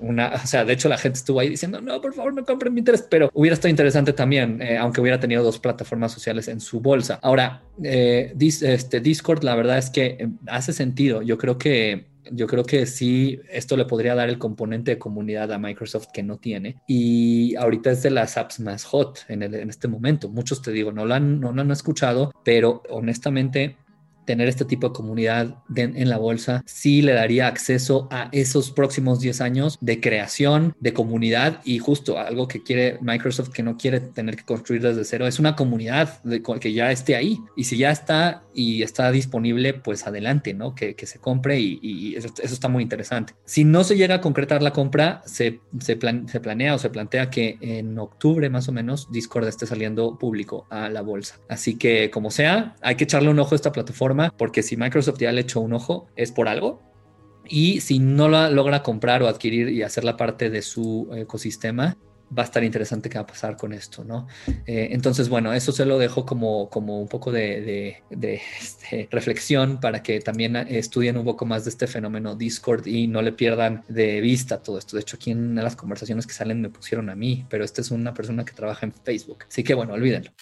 o sea, de hecho la gente estuvo ahí diciendo, no, por favor no compren Pinterest, pero hubiera estado interesante también, aunque hubiera tenido dos plataformas sociales en su bolsa. Ahora, Discord, la verdad es que hace sentido. Yo creo que Yo creo que sí, esto le podría dar el componente de comunidad a Microsoft que no tiene. Y ahorita es de las apps más hot en este momento. Muchos, te digo, no lo han escuchado, pero honestamente tener este tipo de comunidad en la bolsa sí le daría acceso a esos próximos 10 años de creación, de comunidad, y justo algo que quiere Microsoft, que no quiere tener que construir desde cero, es una comunidad que ya esté ahí. Y si ya está y está disponible, pues adelante, ¿no? Que se compre y eso está muy interesante. Si no se llega a concretar la compra, se planea o se plantea que en octubre más o menos Discord esté saliendo público a la bolsa. Así que como sea, hay que echarle un ojo a esta plataforma, porque si Microsoft ya le echó un ojo es por algo, y si no la logra comprar o adquirir y hacerla parte de su ecosistema, va a estar interesante qué va a pasar con esto, ¿no? Entonces, bueno, eso se lo dejo como un poco de reflexión para que también estudien un poco más de este fenómeno Discord y no le pierdan de vista todo esto. De hecho, aquí en las conversaciones que salen me pusieron a mí, pero esta es una persona que trabaja en Facebook. Así que, bueno, olvídenlo.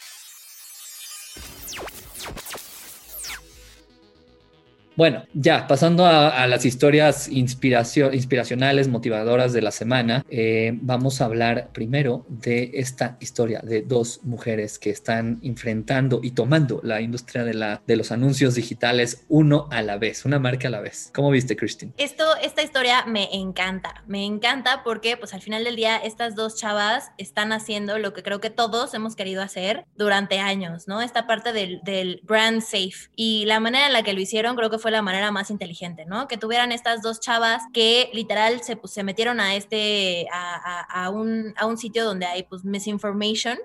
Bueno, ya pasando a las historias inspiracionales, motivadoras de la semana, vamos a hablar primero de esta historia de dos mujeres que están enfrentando y tomando la industria de los anuncios digitales uno a la vez, una marca a la vez. ¿Cómo viste, Christine? Esta historia me encanta porque pues al final del día estas dos chavas están haciendo lo que creo que todos hemos querido hacer durante años, ¿no? Esta parte del brand safe, y la manera en la que lo hicieron creo que fue la manera más inteligente, ¿no? Que tuvieran estas dos chavas que literal se metieron a un sitio donde hay pues misinformation,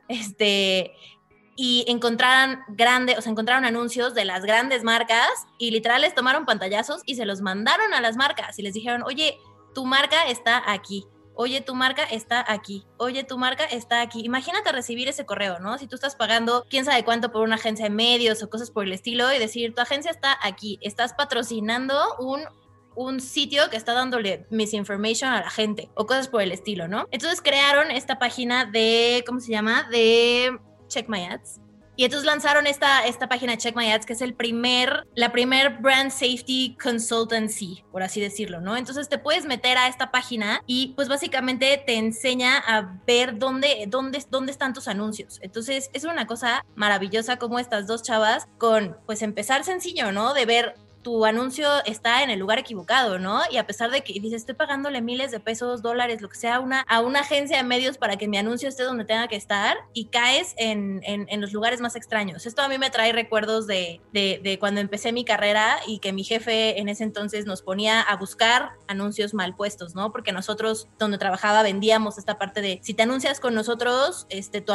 y encontraron anuncios de las grandes marcas y literal les tomaron pantallazos y se los mandaron a las marcas y les dijeron, oye, tu marca está aquí. Oye, tu marca está aquí. Oye, tu marca está aquí. Imagínate recibir ese correo, ¿no? Si tú estás pagando quién sabe cuánto por una agencia de medios o cosas por el estilo y decir, tu agencia está aquí. Estás patrocinando un sitio que está dándole misinformation a la gente o cosas por el estilo, ¿no? Entonces crearon esta página de, ¿cómo se llama? De Check My Ads. Y entonces lanzaron esta página de Check My Ads, que es la primer brand safety consultancy, por así decirlo, ¿no? Entonces te puedes meter a esta página y pues básicamente te enseña a ver dónde están tus anuncios. Entonces es una cosa maravillosa como estas dos chavas con, pues empezar sencillo, ¿no? De ver tu anuncio está en el lugar equivocado, ¿no? Y a pesar de que dices, estoy pagándole miles de pesos, dólares, lo que sea, a una agencia de medios para que mi anuncio esté donde tenga que estar, y caes en los lugares más extraños. Esto a mí me trae recuerdos de cuando empecé mi carrera y que mi jefe en ese entonces nos ponía a buscar anuncios mal puestos, ¿no? Porque nosotros, donde trabajaba, vendíamos esta parte de, si te anuncias con nosotros,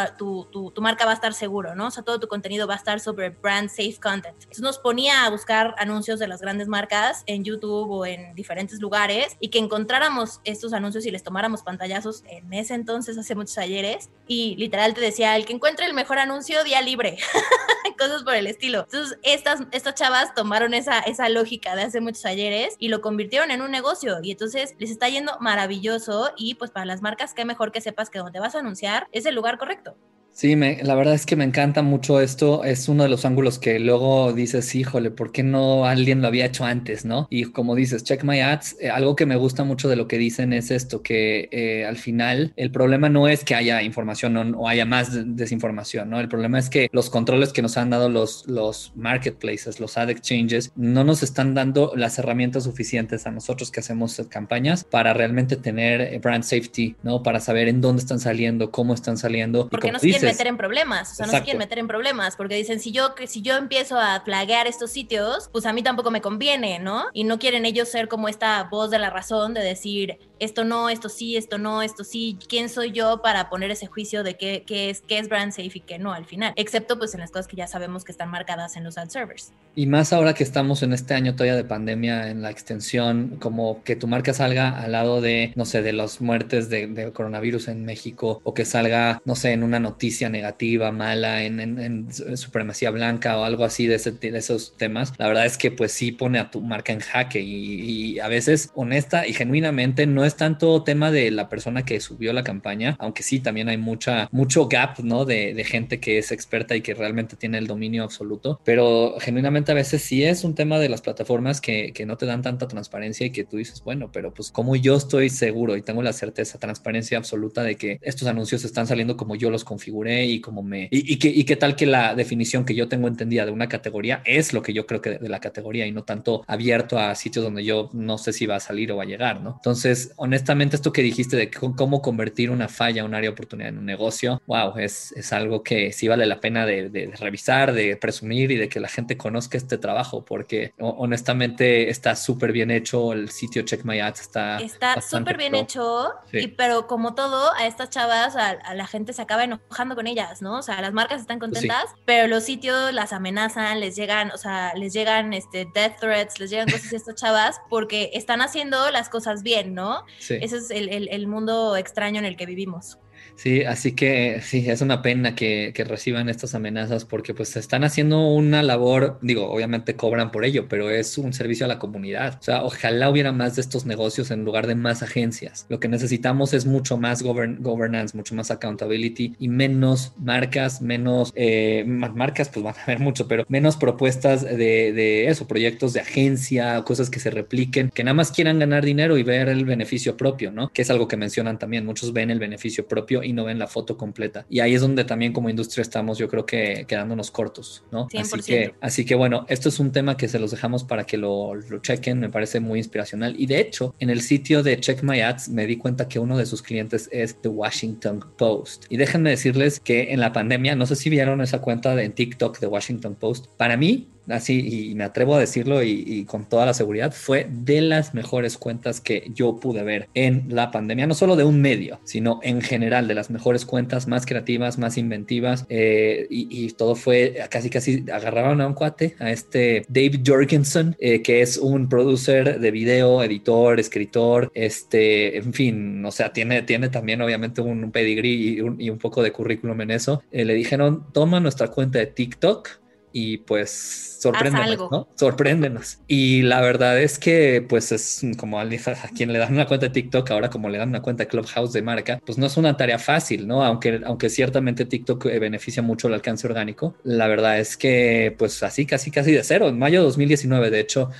tu marca va a estar seguro, ¿no? O sea, todo tu contenido va a estar sobre brand safe content. Entonces nos ponía a buscar anuncios de las grandes marcas en YouTube o en diferentes lugares y que encontráramos estos anuncios y les tomáramos pantallazos en ese entonces, hace muchos ayeres, y literal te decía, el que encuentre el mejor anuncio, día libre. Cosas por el estilo. Entonces estas chavas tomaron esa lógica de hace muchos ayeres y lo convirtieron en un negocio, y entonces les está yendo maravilloso. Y pues para las marcas, qué mejor que sepas que donde te vas a anunciar es el lugar correcto. Sí, la verdad es que me encanta mucho esto. Es uno de los ángulos que luego dices, híjole, ¿por qué no alguien lo había hecho antes, no? Y como dices, Check My Ads, algo que me gusta mucho de lo que dicen es esto, que al final el problema no es que haya información o haya más desinformación, ¿no? El problema es que los controles que nos han dado los marketplaces, los ad exchanges, no nos están dando las herramientas suficientes a nosotros que hacemos campañas para realmente tener brand safety, ¿no? Para saber en dónde están saliendo, cómo están saliendo. Porque no se quieren meter en problemas, o sea, no se quieren meter en problemas, porque dicen, si yo empiezo a flaguear estos sitios, pues a mí tampoco me conviene, ¿no? Y no quieren ellos ser como esta voz de la razón de decir, esto no, esto sí, esto no, esto sí, ¿quién soy yo para poner ese juicio de qué es brand safe y qué no al final? Excepto pues en las cosas que ya sabemos que están marcadas en los ad servers. Y más ahora que estamos en este año todavía de pandemia, en la extensión, como que tu marca salga al lado de, no sé, de las muertes de coronavirus en México, o que salga, no sé, en una noticia noticia negativa, mala, en supremacía blanca o algo así de esos temas, la verdad es que pues sí pone a tu marca en jaque y a veces honesta y genuinamente no es tanto tema de la persona que subió la campaña, aunque sí también hay mucho gap, ¿no? De gente que es experta y que realmente tiene el dominio absoluto, pero genuinamente a veces sí es un tema de las plataformas que no te dan tanta transparencia y que tú dices, bueno, pero pues como yo estoy seguro y tengo la certeza, transparencia absoluta de que estos anuncios están saliendo como yo los configuré y como y qué tal que la definición que yo tengo entendida de una categoría es lo que yo creo que de la categoría y no tanto abierto a sitios donde yo no sé si va a salir o va a llegar, ¿no? Entonces, honestamente, esto que dijiste de cómo convertir una falla, un área de oportunidad en un negocio, wow, es algo que sí vale la pena de revisar, de presumir y de que la gente conozca este trabajo, porque honestamente está súper bien hecho. El sitio Check My Ads está súper bien hecho, sí. Pero como todo, a estas chavas, a la gente se acaba enojando con ellas, ¿no? O sea, las marcas están contentas, sí, pero los sitios las amenazan, les llegan death threats, les llegan cosas a estas chavas porque están haciendo las cosas bien, ¿no? Sí. Ese es el mundo extraño en el que vivimos. Sí, así que sí, es una pena que reciban estas amenazas porque pues están haciendo una labor, digo, obviamente cobran por ello, pero es un servicio a la comunidad. O sea, ojalá hubiera más de estos negocios en lugar de más agencias. Lo que necesitamos es mucho más governance, mucho más accountability y menos marcas, marcas pues van a haber mucho, pero menos propuestas de eso, proyectos de agencia, cosas que se repliquen, que nada más quieran ganar dinero y ver el beneficio propio, ¿no? Que es algo que mencionan también, muchos ven el beneficio propio y no ven la foto completa. Y ahí es donde también como industria estamos, yo creo que quedándonos cortos, ¿no? 100%. Así que bueno, esto es un tema que se los dejamos para que lo chequen, me parece muy inspiracional. Y de hecho, en el sitio de Check My Ads me di cuenta que uno de sus clientes es The Washington Post. Y déjenme decirles que en la pandemia, no sé si vieron esa cuenta en TikTok de Washington Post, para mí, así, y me atrevo a decirlo y con toda la seguridad, fue de las mejores cuentas que yo pude ver en la pandemia, no solo de un medio, sino en general de las mejores cuentas, más creativas, más inventivas, y todo fue casi agarraron a un cuate, a este Dave Jorgensen, que es un producer de video, editor, escritor, en fin, o sea, tiene también obviamente un pedigrí y un poco de currículum en eso. Le dijeron, toma nuestra cuenta de TikTok y pues sorpréndenos, ¿no? Sorpréndenos. Y la verdad es que pues es como a quien le dan una cuenta de TikTok, ahora como le dan una cuenta de Clubhouse de marca, pues no es una tarea fácil, ¿no? Aunque ciertamente TikTok beneficia mucho el alcance orgánico, la verdad es que pues así casi de cero. En mayo de 2019 de hecho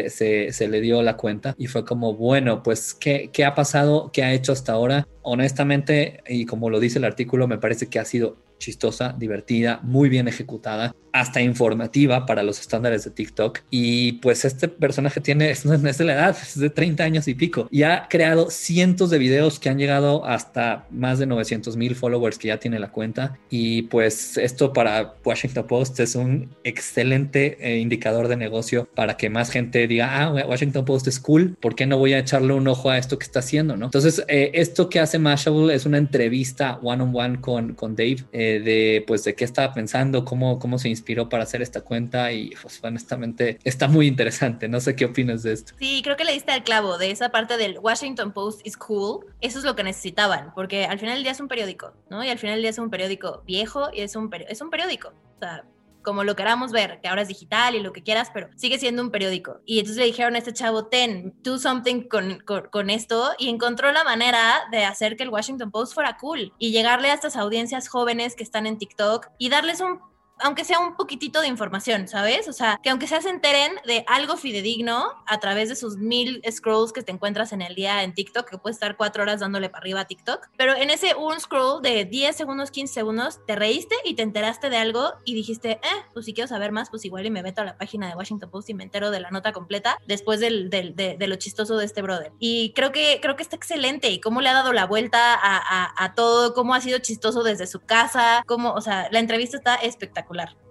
se le dio la cuenta y fue como, bueno, pues ¿qué ha pasado? ¿Qué ha hecho hasta ahora? Honestamente, y como lo dice el artículo, me parece que ha sido chistosa, divertida, muy bien ejecutada, hasta informativa para los estándares de TikTok. Y pues este personaje es de la edad, es de 30 años y pico, y ha creado cientos de videos que han llegado hasta más de 900,000 followers que ya tiene la cuenta. Y pues esto para Washington Post es un excelente indicador de negocio para que más gente diga, Washington Post es cool, ¿por qué no voy a echarle un ojo a esto que está haciendo, ¿no? Entonces esto que hace Mashable es una entrevista one-on-one con Dave, de qué estaba pensando, cómo se inspiró para hacer esta cuenta, y pues honestamente está muy interesante. No sé qué opinas de esto. Sí, creo que le diste al clavo de esa parte del Washington Post is cool. Eso es lo que necesitaban, porque al final del día es un periódico, ¿no? Y al final del día es un periódico viejo y es un periódico. O sea, como lo queramos ver, que ahora es digital y lo que quieras, pero sigue siendo un periódico. Y entonces le dijeron a este chavo, do something con esto, y encontró la manera de hacer que el Washington Post fuera cool y llegarle a estas audiencias jóvenes que están en TikTok y darles aunque sea un poquitito de información, ¿sabes? O sea, que aunque sea se enteren de algo fidedigno a través de sus 1000 scrolls que te encuentras en el día en TikTok, que puedes estar 4 horas dándole para arriba a TikTok, pero en ese un scroll de 10 segundos, 15 segundos, te reíste y te enteraste de algo y dijiste, pues si quiero saber más, pues igual y me meto a la página de Washington Post y me entero de la nota completa después de lo chistoso de este brother. Y creo que está excelente, y cómo le ha dado la vuelta a todo, cómo ha sido chistoso desde su casa, o sea, la entrevista está espectacular.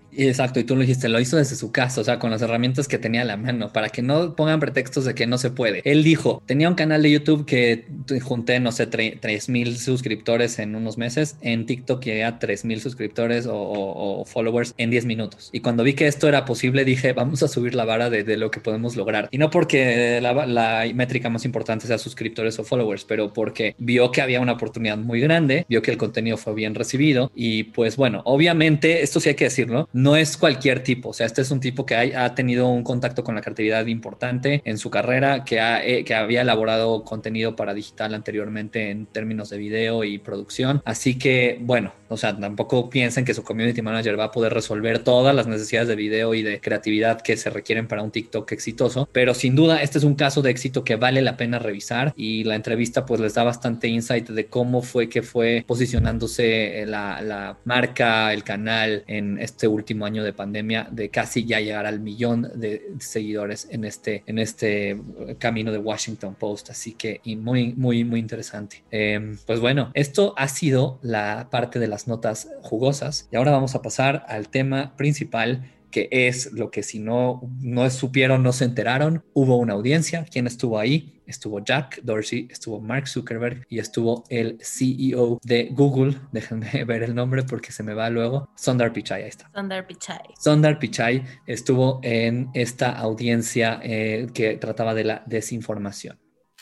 Exacto, y tú lo dijiste, lo hizo desde su casa, o sea, con las herramientas que tenía a la mano, para que no pongan pretextos de que no se puede. Él dijo, tenía un canal de YouTube que junté, no sé, 3,000 suscriptores en unos meses, en TikTok llegué a 3,000 suscriptores o followers en 10 minutos. Y cuando vi que esto era posible, dije, vamos a subir la vara de lo que podemos lograr. Y no porque la métrica más importante sea suscriptores o followers, pero porque vio que había una oportunidad muy grande, vio que el contenido fue bien recibido y pues bueno, obviamente, esto sí hay que decirlo, no es cualquier tipo, o sea, este es un tipo que ha tenido un contacto con la creatividad importante en su carrera, que había elaborado contenido para digital anteriormente en términos de video y producción, así que bueno, o sea, tampoco piensen que su community manager va a poder resolver todas las necesidades de video y de creatividad que se requieren para un TikTok exitoso, pero sin duda este es un caso de éxito que vale la pena revisar y la entrevista pues les da bastante insight de cómo fue que fue posicionándose la marca, el canal en este último año de pandemia, de casi ya llegar al 1,000,000 de seguidores en este camino de Washington Post, así que y muy interesante. Pues bueno, esto ha sido la parte de las notas jugosas y ahora vamos a pasar al tema principal, que es lo que si no supieron, no se enteraron. Hubo una audiencia. ¿Quién estuvo ahí? Estuvo Jack Dorsey, estuvo Mark Zuckerberg y estuvo el CEO de Google. Déjenme ver el nombre porque se me va luego. Sundar Pichai, ahí está. Sundar Pichai estuvo en esta audiencia que trataba de la desinformación.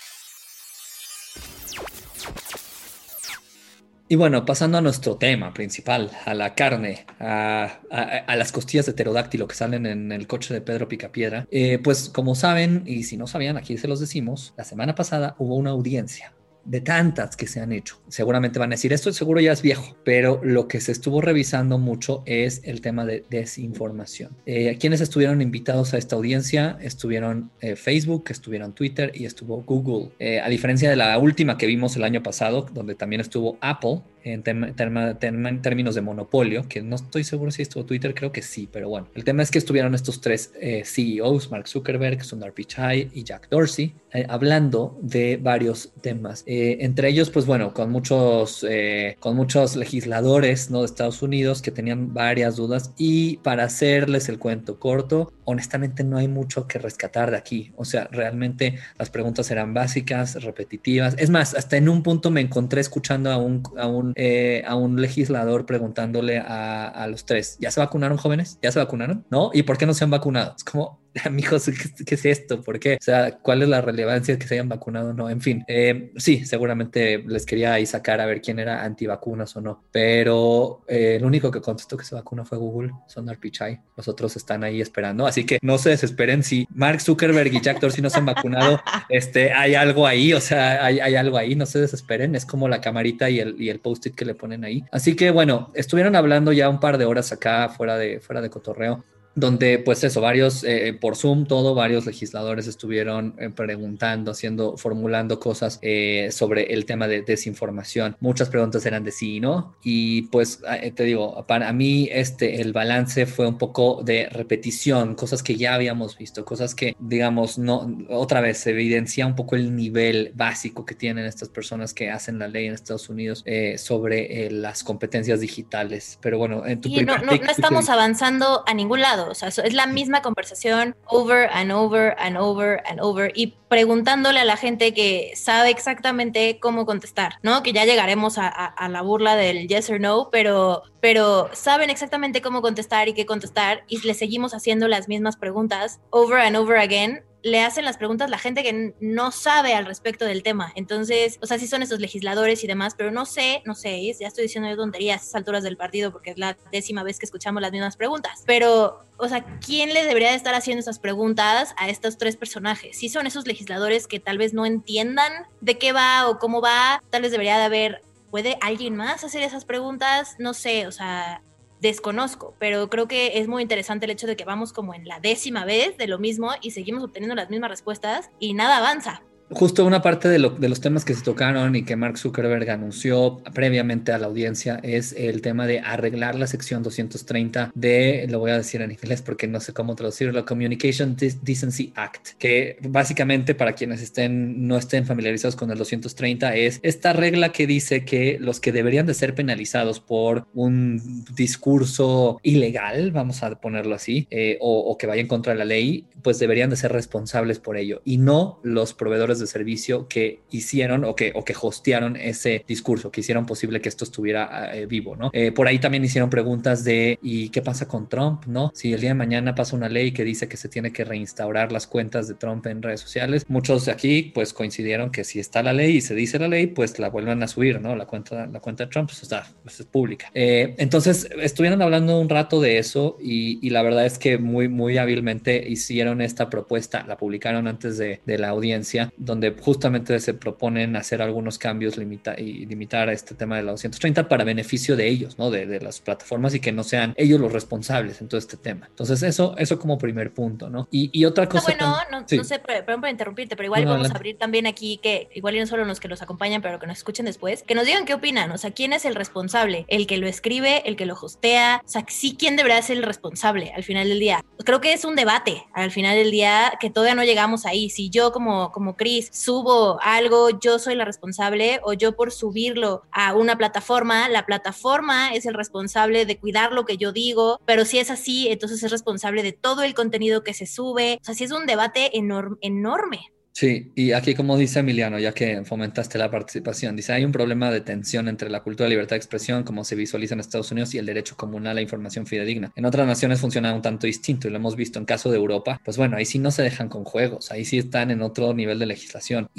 Y bueno, pasando a nuestro tema principal, a la carne, a las costillas de pterodáctilo que salen en el coche de Pedro Picapiedra, pues como saben, y si no sabían, aquí se los decimos, la semana pasada hubo una audiencia de tantas que se han hecho. Seguramente van a decir, esto seguro ya es viejo, pero lo que se estuvo revisando mucho es el tema de desinformación. ¿Quiénes estuvieron invitados a esta audiencia? Estuvieron Facebook, estuvieron Twitter y estuvo Google. A diferencia de la última que vimos el año pasado, donde también estuvo Apple, en términos de monopolio, que no estoy seguro si estuvo Twitter, creo que sí, pero bueno, el tema es que estuvieron estos tres CEOs, Mark Zuckerberg, Sundar Pichai y Jack Dorsey, hablando de varios temas, entre ellos, pues bueno, con muchos legisladores, ¿no?, de Estados Unidos que tenían varias dudas, y para hacerles el cuento corto, honestamente no hay mucho que rescatar de aquí. O sea, realmente las preguntas eran básicas, repetitivas. Es más, hasta en un punto me encontré escuchando a un legislador preguntándole a los tres, ¿ya se vacunaron, jóvenes? ¿Ya se vacunaron? ¿No? ¿Y por qué no se han vacunado? Es como, amigos, ¿qué es esto? ¿Por qué? O sea, ¿cuál es la relevancia de que se hayan vacunado o no? En fin, sí, seguramente les quería ahí sacar a ver quién era antivacunas o no, pero el único que contestó que se vacuna fue Google, Sundar Pichai. Los otros están ahí esperando, así que no se desesperen si Mark Zuckerberg y Jack Dorsey no se han vacunado. Hay algo ahí, o sea, hay algo ahí, no se desesperen, es como la camarita y el post-it que le ponen ahí. Así que bueno, estuvieron hablando ya un par de horas acá fuera de cotorreo, donde pues eso, varios por Zoom, varios legisladores estuvieron preguntando, formulando cosas sobre el tema de desinformación. Muchas preguntas eran de sí y no, y pues te digo, para mí el balance fue un poco de repetición, cosas que ya habíamos visto, cosas que, digamos, no, otra vez se evidencia un poco el nivel básico que tienen estas personas que hacen la ley en Estados Unidos sobre las competencias digitales. Pero bueno, en tu no estamos avanzando a ningún lado. O sea, es la misma conversación over and over and over and over, y preguntándole a la gente que sabe exactamente cómo contestar, ¿no? Que ya llegaremos a la burla del yes or no, pero saben exactamente cómo contestar y qué contestar, y le seguimos haciendo las mismas preguntas over and over again. Le hacen las preguntas la gente que no sabe al respecto del tema. Entonces, o sea, sí son esos legisladores y demás, pero no sé, ya estoy diciendo yo tonterías a estas alturas del partido porque es la 10ª vez que escuchamos las mismas preguntas. Pero, o sea, ¿quién le debería de estar haciendo esas preguntas a estos tres personajes? Sí son esos legisladores que tal vez no entiendan de qué va o cómo va, tal vez debería de haber, ¿puede alguien más hacer esas preguntas? No sé, o sea, desconozco, pero creo que es muy interesante el hecho de que vamos como en la 10ª vez de lo mismo y seguimos obteniendo las mismas respuestas y nada avanza. justo una parte de los temas que se tocaron y que Mark Zuckerberg anunció previamente a la audiencia es el tema de arreglar la sección 230 lo voy a decir en inglés porque no sé cómo traducirlo, Communication Decency Act, que básicamente para quienes no estén familiarizados con el 230 es esta regla que dice que los que deberían de ser penalizados por un discurso ilegal, vamos a ponerlo así, o que vaya en contra de la ley, pues deberían de ser responsables por ello, y no los proveedores de servicio que hicieron o que hostearon ese discurso, que hicieron posible que esto estuviera vivo, ¿no? Por ahí también hicieron preguntas de ¿y qué pasa con Trump, no? Si el día de mañana pasa una ley que dice que se tiene que reinstaurar las cuentas de Trump en redes sociales, muchos de aquí pues coincidieron que si está la ley y se dice la ley, pues la vuelven a subir, ¿no? La cuenta de Trump pues es pública. Entonces estuvieron hablando un rato de eso y la verdad es que muy, muy hábilmente hicieron esta propuesta, la publicaron antes de la audiencia, donde justamente se proponen hacer algunos cambios y limitar este tema de la 230 para beneficio de ellos, ¿no? De las plataformas y que no sean ellos los responsables en todo este tema. Entonces eso como primer punto, ¿no? Y otra cosa... No sé, perdón por interrumpirte, pero igual vamos a abrir también aquí que igual y no solo los que los acompañan, pero que nos escuchen después, que nos digan qué opinan, o sea, ¿quién es el responsable? ¿El que lo escribe? ¿El que lo hostea? O sea, sí, ¿quién deberá ser el responsable al final del día? Creo que es un debate al final del día que todavía no llegamos ahí. Si yo como Chris subo algo, yo soy la responsable, o yo por subirlo a una plataforma, la plataforma es el responsable de cuidar lo que yo digo, pero si es así, entonces es responsable de todo el contenido que se sube. O sea, sí es un debate enorme. Sí, y aquí como dice Emiliano, ya que fomentaste la participación, dice, hay un problema de tensión entre la cultura de libertad de expresión como se visualiza en Estados Unidos y el derecho común a la información fidedigna. En otras naciones funciona un tanto distinto y lo hemos visto en caso de Europa. Pues bueno, ahí sí no se dejan con juegos, ahí sí están en otro nivel de legislación.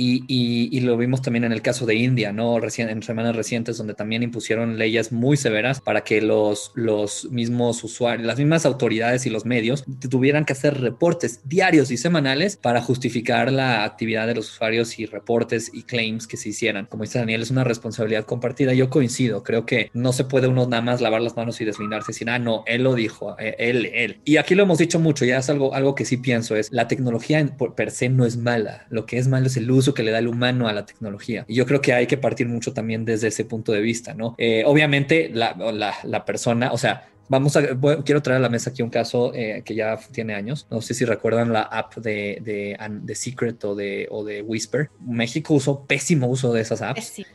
Y lo vimos también en el caso de India, ¿no? En semanas recientes, donde también impusieron leyes muy severas para que los mismos usuarios, las mismas autoridades y los medios tuvieran que hacer reportes diarios y semanales para justificar la actividad de los usuarios y reportes y claims que se hicieran. Como dice Daniel, es una responsabilidad compartida. Yo coincido, creo que no se puede uno nada más lavar las manos y deslindarse y decir, no, él lo dijo, él. Y aquí lo hemos dicho mucho, ya es algo que sí pienso, es la tecnología per se no es mala, lo que es malo es el uso que le da el humano a la tecnología. Y yo creo que hay que partir mucho también desde ese punto de vista, ¿no? Obviamente la persona, o sea, quiero traer a la mesa aquí un caso que ya tiene años. No sé si recuerdan la app de Secret o de Whisper. México usó pésimo uso de esas apps. Sí.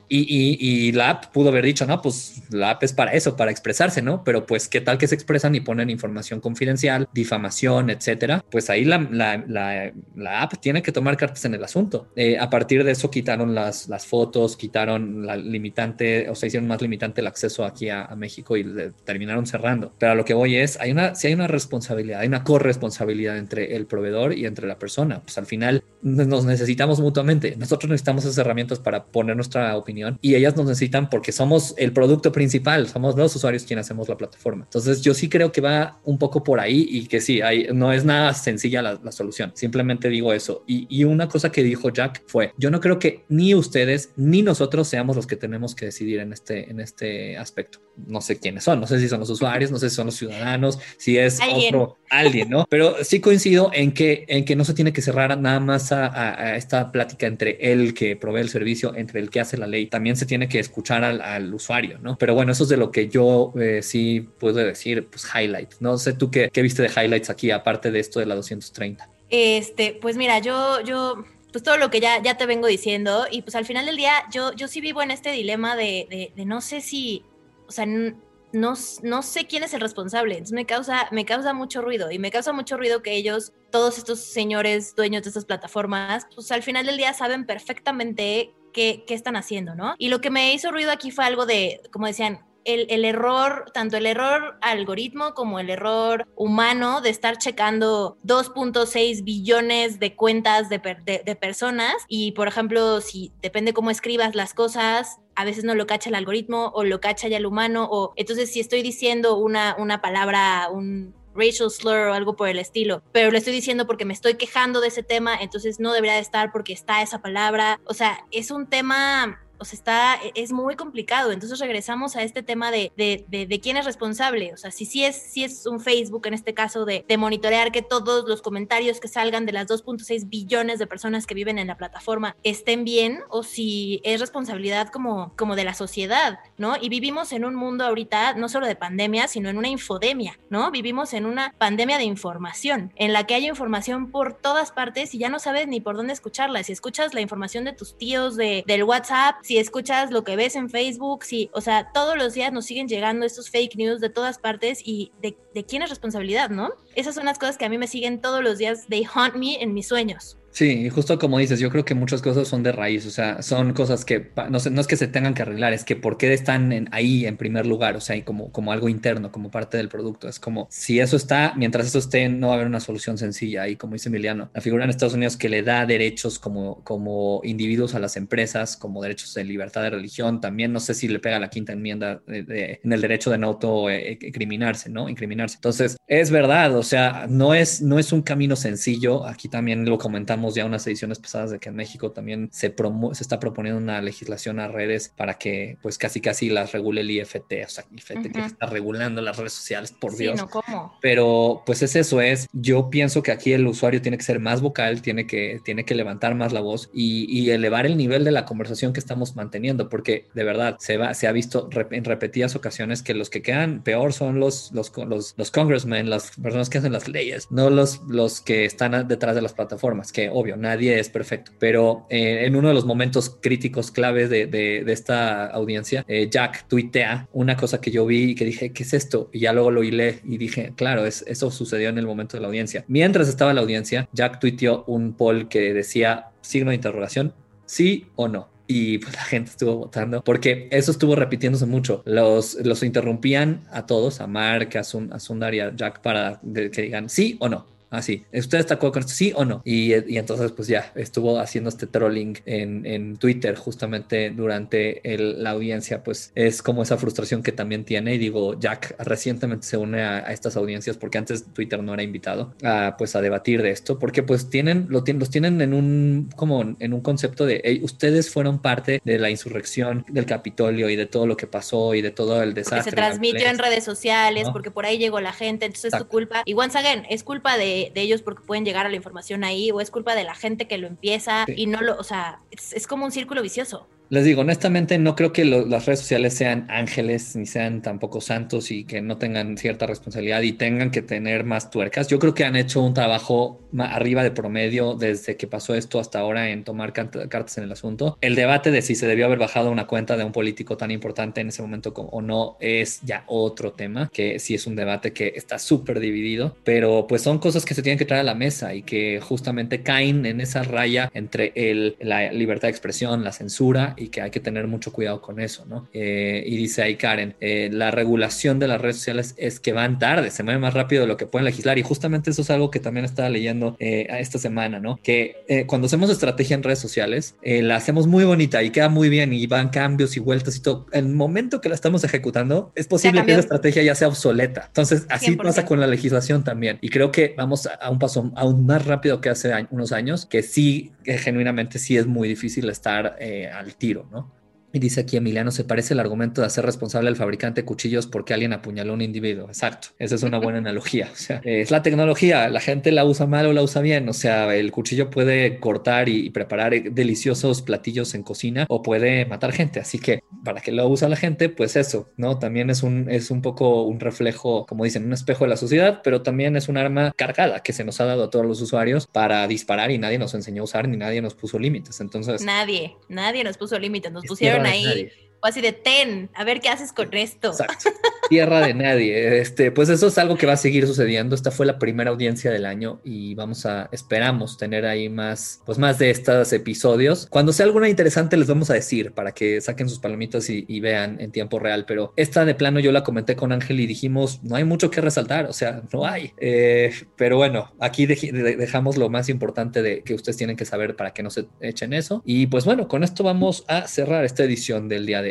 Y la app pudo haber dicho, no, pues la app es para eso, para expresarse, ¿no? Pero pues, ¿qué tal que se expresan y ponen información confidencial, difamación, etcétera? Pues ahí la app tiene que tomar cartas en el asunto. A partir de eso quitaron las fotos, quitaron la limitante, o sea, hicieron más limitante el acceso aquí a México y terminaron cerrando. Pero a lo que voy es, si hay una responsabilidad, hay una corresponsabilidad entre el proveedor y entre la persona. Pues al final nos necesitamos mutuamente. Nosotros necesitamos esas herramientas para poner nuestra opinión y ellas nos necesitan porque somos el producto principal, somos los usuarios quienes hacemos la plataforma. Entonces yo sí creo que va un poco por ahí y que sí, no es nada sencilla la solución. Simplemente digo eso. Y una cosa que dijo Jack fue, yo no creo que ni ustedes ni nosotros seamos los que tenemos que decidir en este aspecto. No sé quiénes son, no sé si son los usuarios, no sé si son los ciudadanos, si es alguien, ¿no? Pero sí coincido en que no se tiene que cerrar nada más a esta plática entre el que provee el servicio, entre el que hace la ley. También se tiene que escuchar al usuario, ¿no? Pero bueno, eso es de lo que yo sí puedo decir, pues highlight. No sé tú qué viste de highlights aquí, aparte de esto de la 230. Pues mira, yo pues todo lo que ya te vengo diciendo, y pues al final del día yo sí vivo en este dilema de no sé si, o sea, no sé quién es el responsable. Entonces me causa mucho ruido, y me causa mucho ruido que ellos, todos estos señores dueños de estas plataformas, pues al final del día saben perfectamente qué están haciendo, ¿no? Y lo que me hizo ruido aquí fue algo de, como decían, el error, tanto el error algoritmo como el error humano de estar checando 2.6 billones de cuentas de personas, y por ejemplo, si depende cómo escribas las cosas, a veces no lo cacha el algoritmo o lo cacha ya el humano, o entonces si estoy diciendo una palabra, un racial slur o algo por el estilo, pero lo estoy diciendo porque me estoy quejando de ese tema, entonces no debería de estar porque está esa palabra. O sea, es un tema o sea, es muy complicado. Entonces regresamos a este tema de quién es responsable. O sea, si es un Facebook, en este caso, de monitorear que todos los comentarios que salgan de las 2.6 billones de personas que viven en la plataforma estén bien, o si es responsabilidad como de la sociedad, ¿no? Y vivimos en un mundo ahorita, no solo de pandemia, sino en una infodemia, ¿no? Vivimos en una pandemia de información, en la que hay información por todas partes y ya no sabes ni por dónde escucharla. Si escuchas la información de tus tíos del WhatsApp, si escuchas lo que ves en Facebook, o sea, todos los días nos siguen llegando estos fake news de todas partes, y de quién es responsabilidad, ¿no? Esas son las cosas que a mí me siguen todos los días, they haunt me en mis sueños. Sí, y justo como dices, yo creo que muchas cosas son de raíz, o sea, son cosas que no sé, no es que se tengan que arreglar, es que por qué están ahí en primer lugar, o sea, y como algo interno, como parte del producto. Es como, si eso está, mientras eso esté, no va a haber una solución sencilla. Y como dice Emiliano, la figura en Estados Unidos que le da derechos como individuos a las empresas, como derechos de libertad de religión, también no sé si le pega la quinta enmienda en el derecho de no incriminarse, ¿no? Incriminarse. Entonces, es verdad, o sea, no es un camino sencillo. Aquí también lo comentamos ya unas ediciones pasadas de que en México también se está proponiendo una legislación a redes para que pues casi las regule el IFT, o sea, IFT que está regulando las redes sociales, por Dios. No, ¿cómo? Pero pues yo pienso que aquí el usuario tiene que ser más vocal, tiene que levantar más la voz y elevar el nivel de la conversación que estamos manteniendo, porque de verdad se ha visto en repetidas ocasiones que los que quedan peor son los congressmen, las personas que hacen las leyes, no los que están detrás de las plataformas, que obvio, nadie es perfecto, pero en uno de los momentos críticos claves de esta audiencia, Jack tuitea una cosa que yo vi y que dije, ¿qué es esto? Y ya luego lo hilé y dije, claro, eso sucedió en el momento de la audiencia. Mientras estaba la audiencia, Jack tuiteó un poll que decía, signo de interrogación, ¿sí o no? Y pues la gente estuvo votando porque eso estuvo repitiéndose mucho. Los interrumpían a todos, a Mark, a Sundar y a Jack para que digan sí o no. Así, ¿usted está de acuerdo con esto? ¿Sí o no? Y entonces pues ya estuvo haciendo este trolling en Twitter justamente durante la audiencia. Pues es como esa frustración que también tiene, y digo, Jack recientemente se une a estas audiencias porque antes Twitter no era invitado a debatir de esto, porque pues los tienen en un concepto de hey, ustedes fueron parte de la insurrección del Capitolio y de todo lo que pasó y de todo el desastre. Porque se transmitió en redes sociales, ¿no? Porque por ahí llegó la gente, entonces es tu culpa. Y once again, es culpa de ellos porque pueden llegar a la información ahí, o es culpa de la gente que lo empieza y no o sea, es como un círculo vicioso. Les digo, honestamente, no creo que las redes sociales sean ángeles ni sean tampoco santos y que no tengan cierta responsabilidad y tengan que tener más tuercas. Yo creo que han hecho un trabajo arriba de promedio desde que pasó esto hasta ahora en tomar cartas en el asunto. El debate de si se debió haber bajado una cuenta de un político tan importante en ese momento o no es ya otro tema, que sí es un debate que está súper dividido, pero pues son cosas que se tienen que traer a la mesa y que justamente caen en esa raya entre la libertad de expresión, la censura, y que hay que tener mucho cuidado con eso, ¿no? Y dice ahí Karen, la regulación de las redes sociales es que van tarde, se mueven más rápido de lo que pueden legislar, y justamente eso es algo que también estaba leyendo esta semana, ¿no? Que cuando hacemos estrategia en redes sociales, la hacemos muy bonita y queda muy bien y van cambios y vueltas y todo. En el momento que la estamos ejecutando, es posible que esa estrategia ya sea obsoleta. Entonces, así 100%. Pasa con la legislación también. Y creo que vamos a un paso aún más rápido que hace unos años, que sí, genuinamente sí es muy difícil estar al tiro, ¿no? Y dice aquí Emiliano, se parece el argumento de hacer responsable al fabricante de cuchillos porque alguien apuñaló a un individuo. Exacto, esa es una buena analogía. O sea, es la tecnología, la gente la usa mal o la usa bien. O sea, el cuchillo puede cortar y preparar deliciosos platillos en cocina o puede matar gente. Así que para que lo usa la gente, pues eso, ¿no? También es un poco un reflejo, como dicen, un espejo de la sociedad, pero también es un arma cargada que se nos ha dado a todos los usuarios para disparar y nadie nos enseñó a usar ni nadie nos puso límites. Entonces, nadie nos puso límites, nos pusieron ahí o así de a ver qué haces con esto. Exacto. Tierra de nadie. Pues eso es algo que va a seguir sucediendo. Esta fue la primera audiencia del año y esperamos tener ahí más de estos episodios. Cuando sea alguna interesante les vamos a decir para que saquen sus palomitas y vean en tiempo real, pero esta de plano yo la comenté con Ángel y dijimos, no hay mucho que resaltar, o sea, no hay. Pero bueno, aquí dejamos lo más importante de que ustedes tienen que saber para que no se echen eso. Y pues bueno, con esto vamos a cerrar esta edición del día de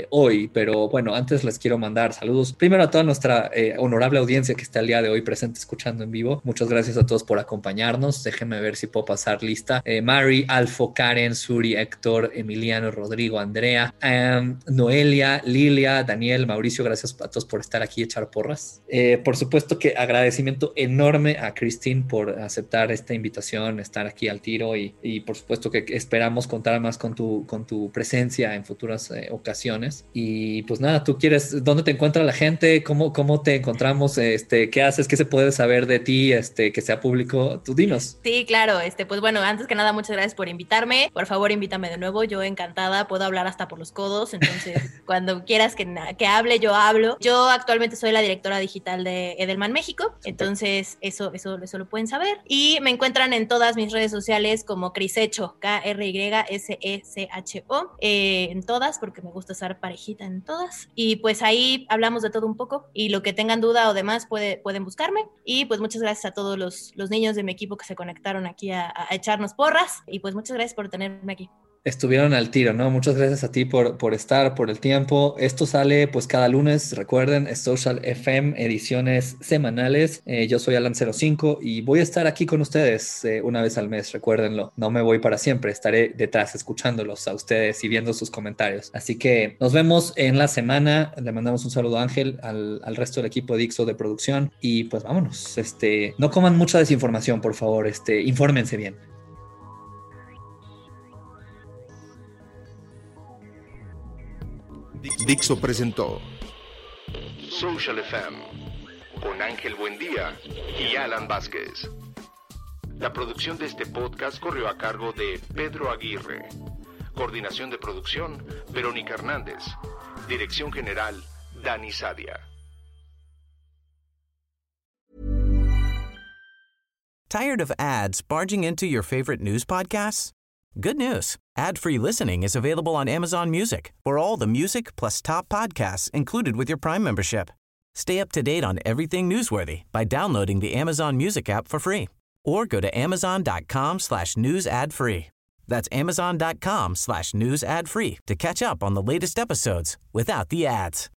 hoy, pero bueno, antes les quiero mandar saludos primero a toda nuestra honorable audiencia que está el día de hoy presente escuchando en vivo. Muchas gracias a todos por acompañarnos. Déjenme ver si puedo pasar lista. Mari, Alfo, Karen, Suri, Héctor, Emiliano, Rodrigo, Andrea, Noelia, Lilia, Daniel, Mauricio, gracias a todos por estar aquí y echar porras. Por supuesto que agradecimiento enorme a Christine por aceptar esta invitación, estar aquí al tiro y por supuesto que esperamos contar más con tu presencia en futuras ocasiones. Y pues nada, tú quieres, ¿dónde te encuentra la gente? ¿Cómo te encontramos? ¿Qué haces? ¿Qué se puede saber de ti? Que sea público, tú dinos. Sí, claro, pues bueno, antes que nada, muchas gracias por invitarme. Por favor, invítame de nuevo, yo encantada, puedo hablar hasta por los codos, entonces cuando quieras que hable, yo hablo. Yo actualmente soy la directora digital de Edelman México, entonces eso lo pueden saber. Y me encuentran en todas mis redes sociales como Krysecho, KRYSECHO, en todas, porque me gusta usar parejita en todas. Y pues ahí hablamos de todo un poco, y lo que tengan duda o demás pueden buscarme. Y pues muchas gracias a todos los niños de mi equipo que se conectaron aquí a echarnos porras, y pues muchas gracias por tenerme aquí. Estuvieron al tiro, ¿no? Muchas gracias a ti por estar, por el tiempo. Esto sale pues cada lunes, recuerden, es Social FM, ediciones semanales. Yo soy Alan05 y voy a estar aquí con ustedes una vez al mes, recuérdenlo. No me voy para siempre, estaré detrás escuchándolos a ustedes y viendo sus comentarios. Así que nos vemos en la semana. Le mandamos un saludo a Ángel, al resto del equipo de Dixo de producción y pues vámonos. No coman mucha desinformación, por favor, infórmense bien. Dixo presentó Social FM con Ángel Buendía y Alan Vázquez. La producción de este podcast corrió a cargo de Pedro Aguirre. Coordinación de producción, Verónica Hernández. Dirección general, Dani Sadia. Tired of ads barging into your favorite news podcasts? Good news. Ad-free listening is available on Amazon Music for all the music plus top podcasts included with your Prime membership. Stay up to date on everything newsworthy by downloading the Amazon Music app for free or go to amazon.com/news ad free. That's amazon.com/news ad free to catch up on the latest episodes without the ads.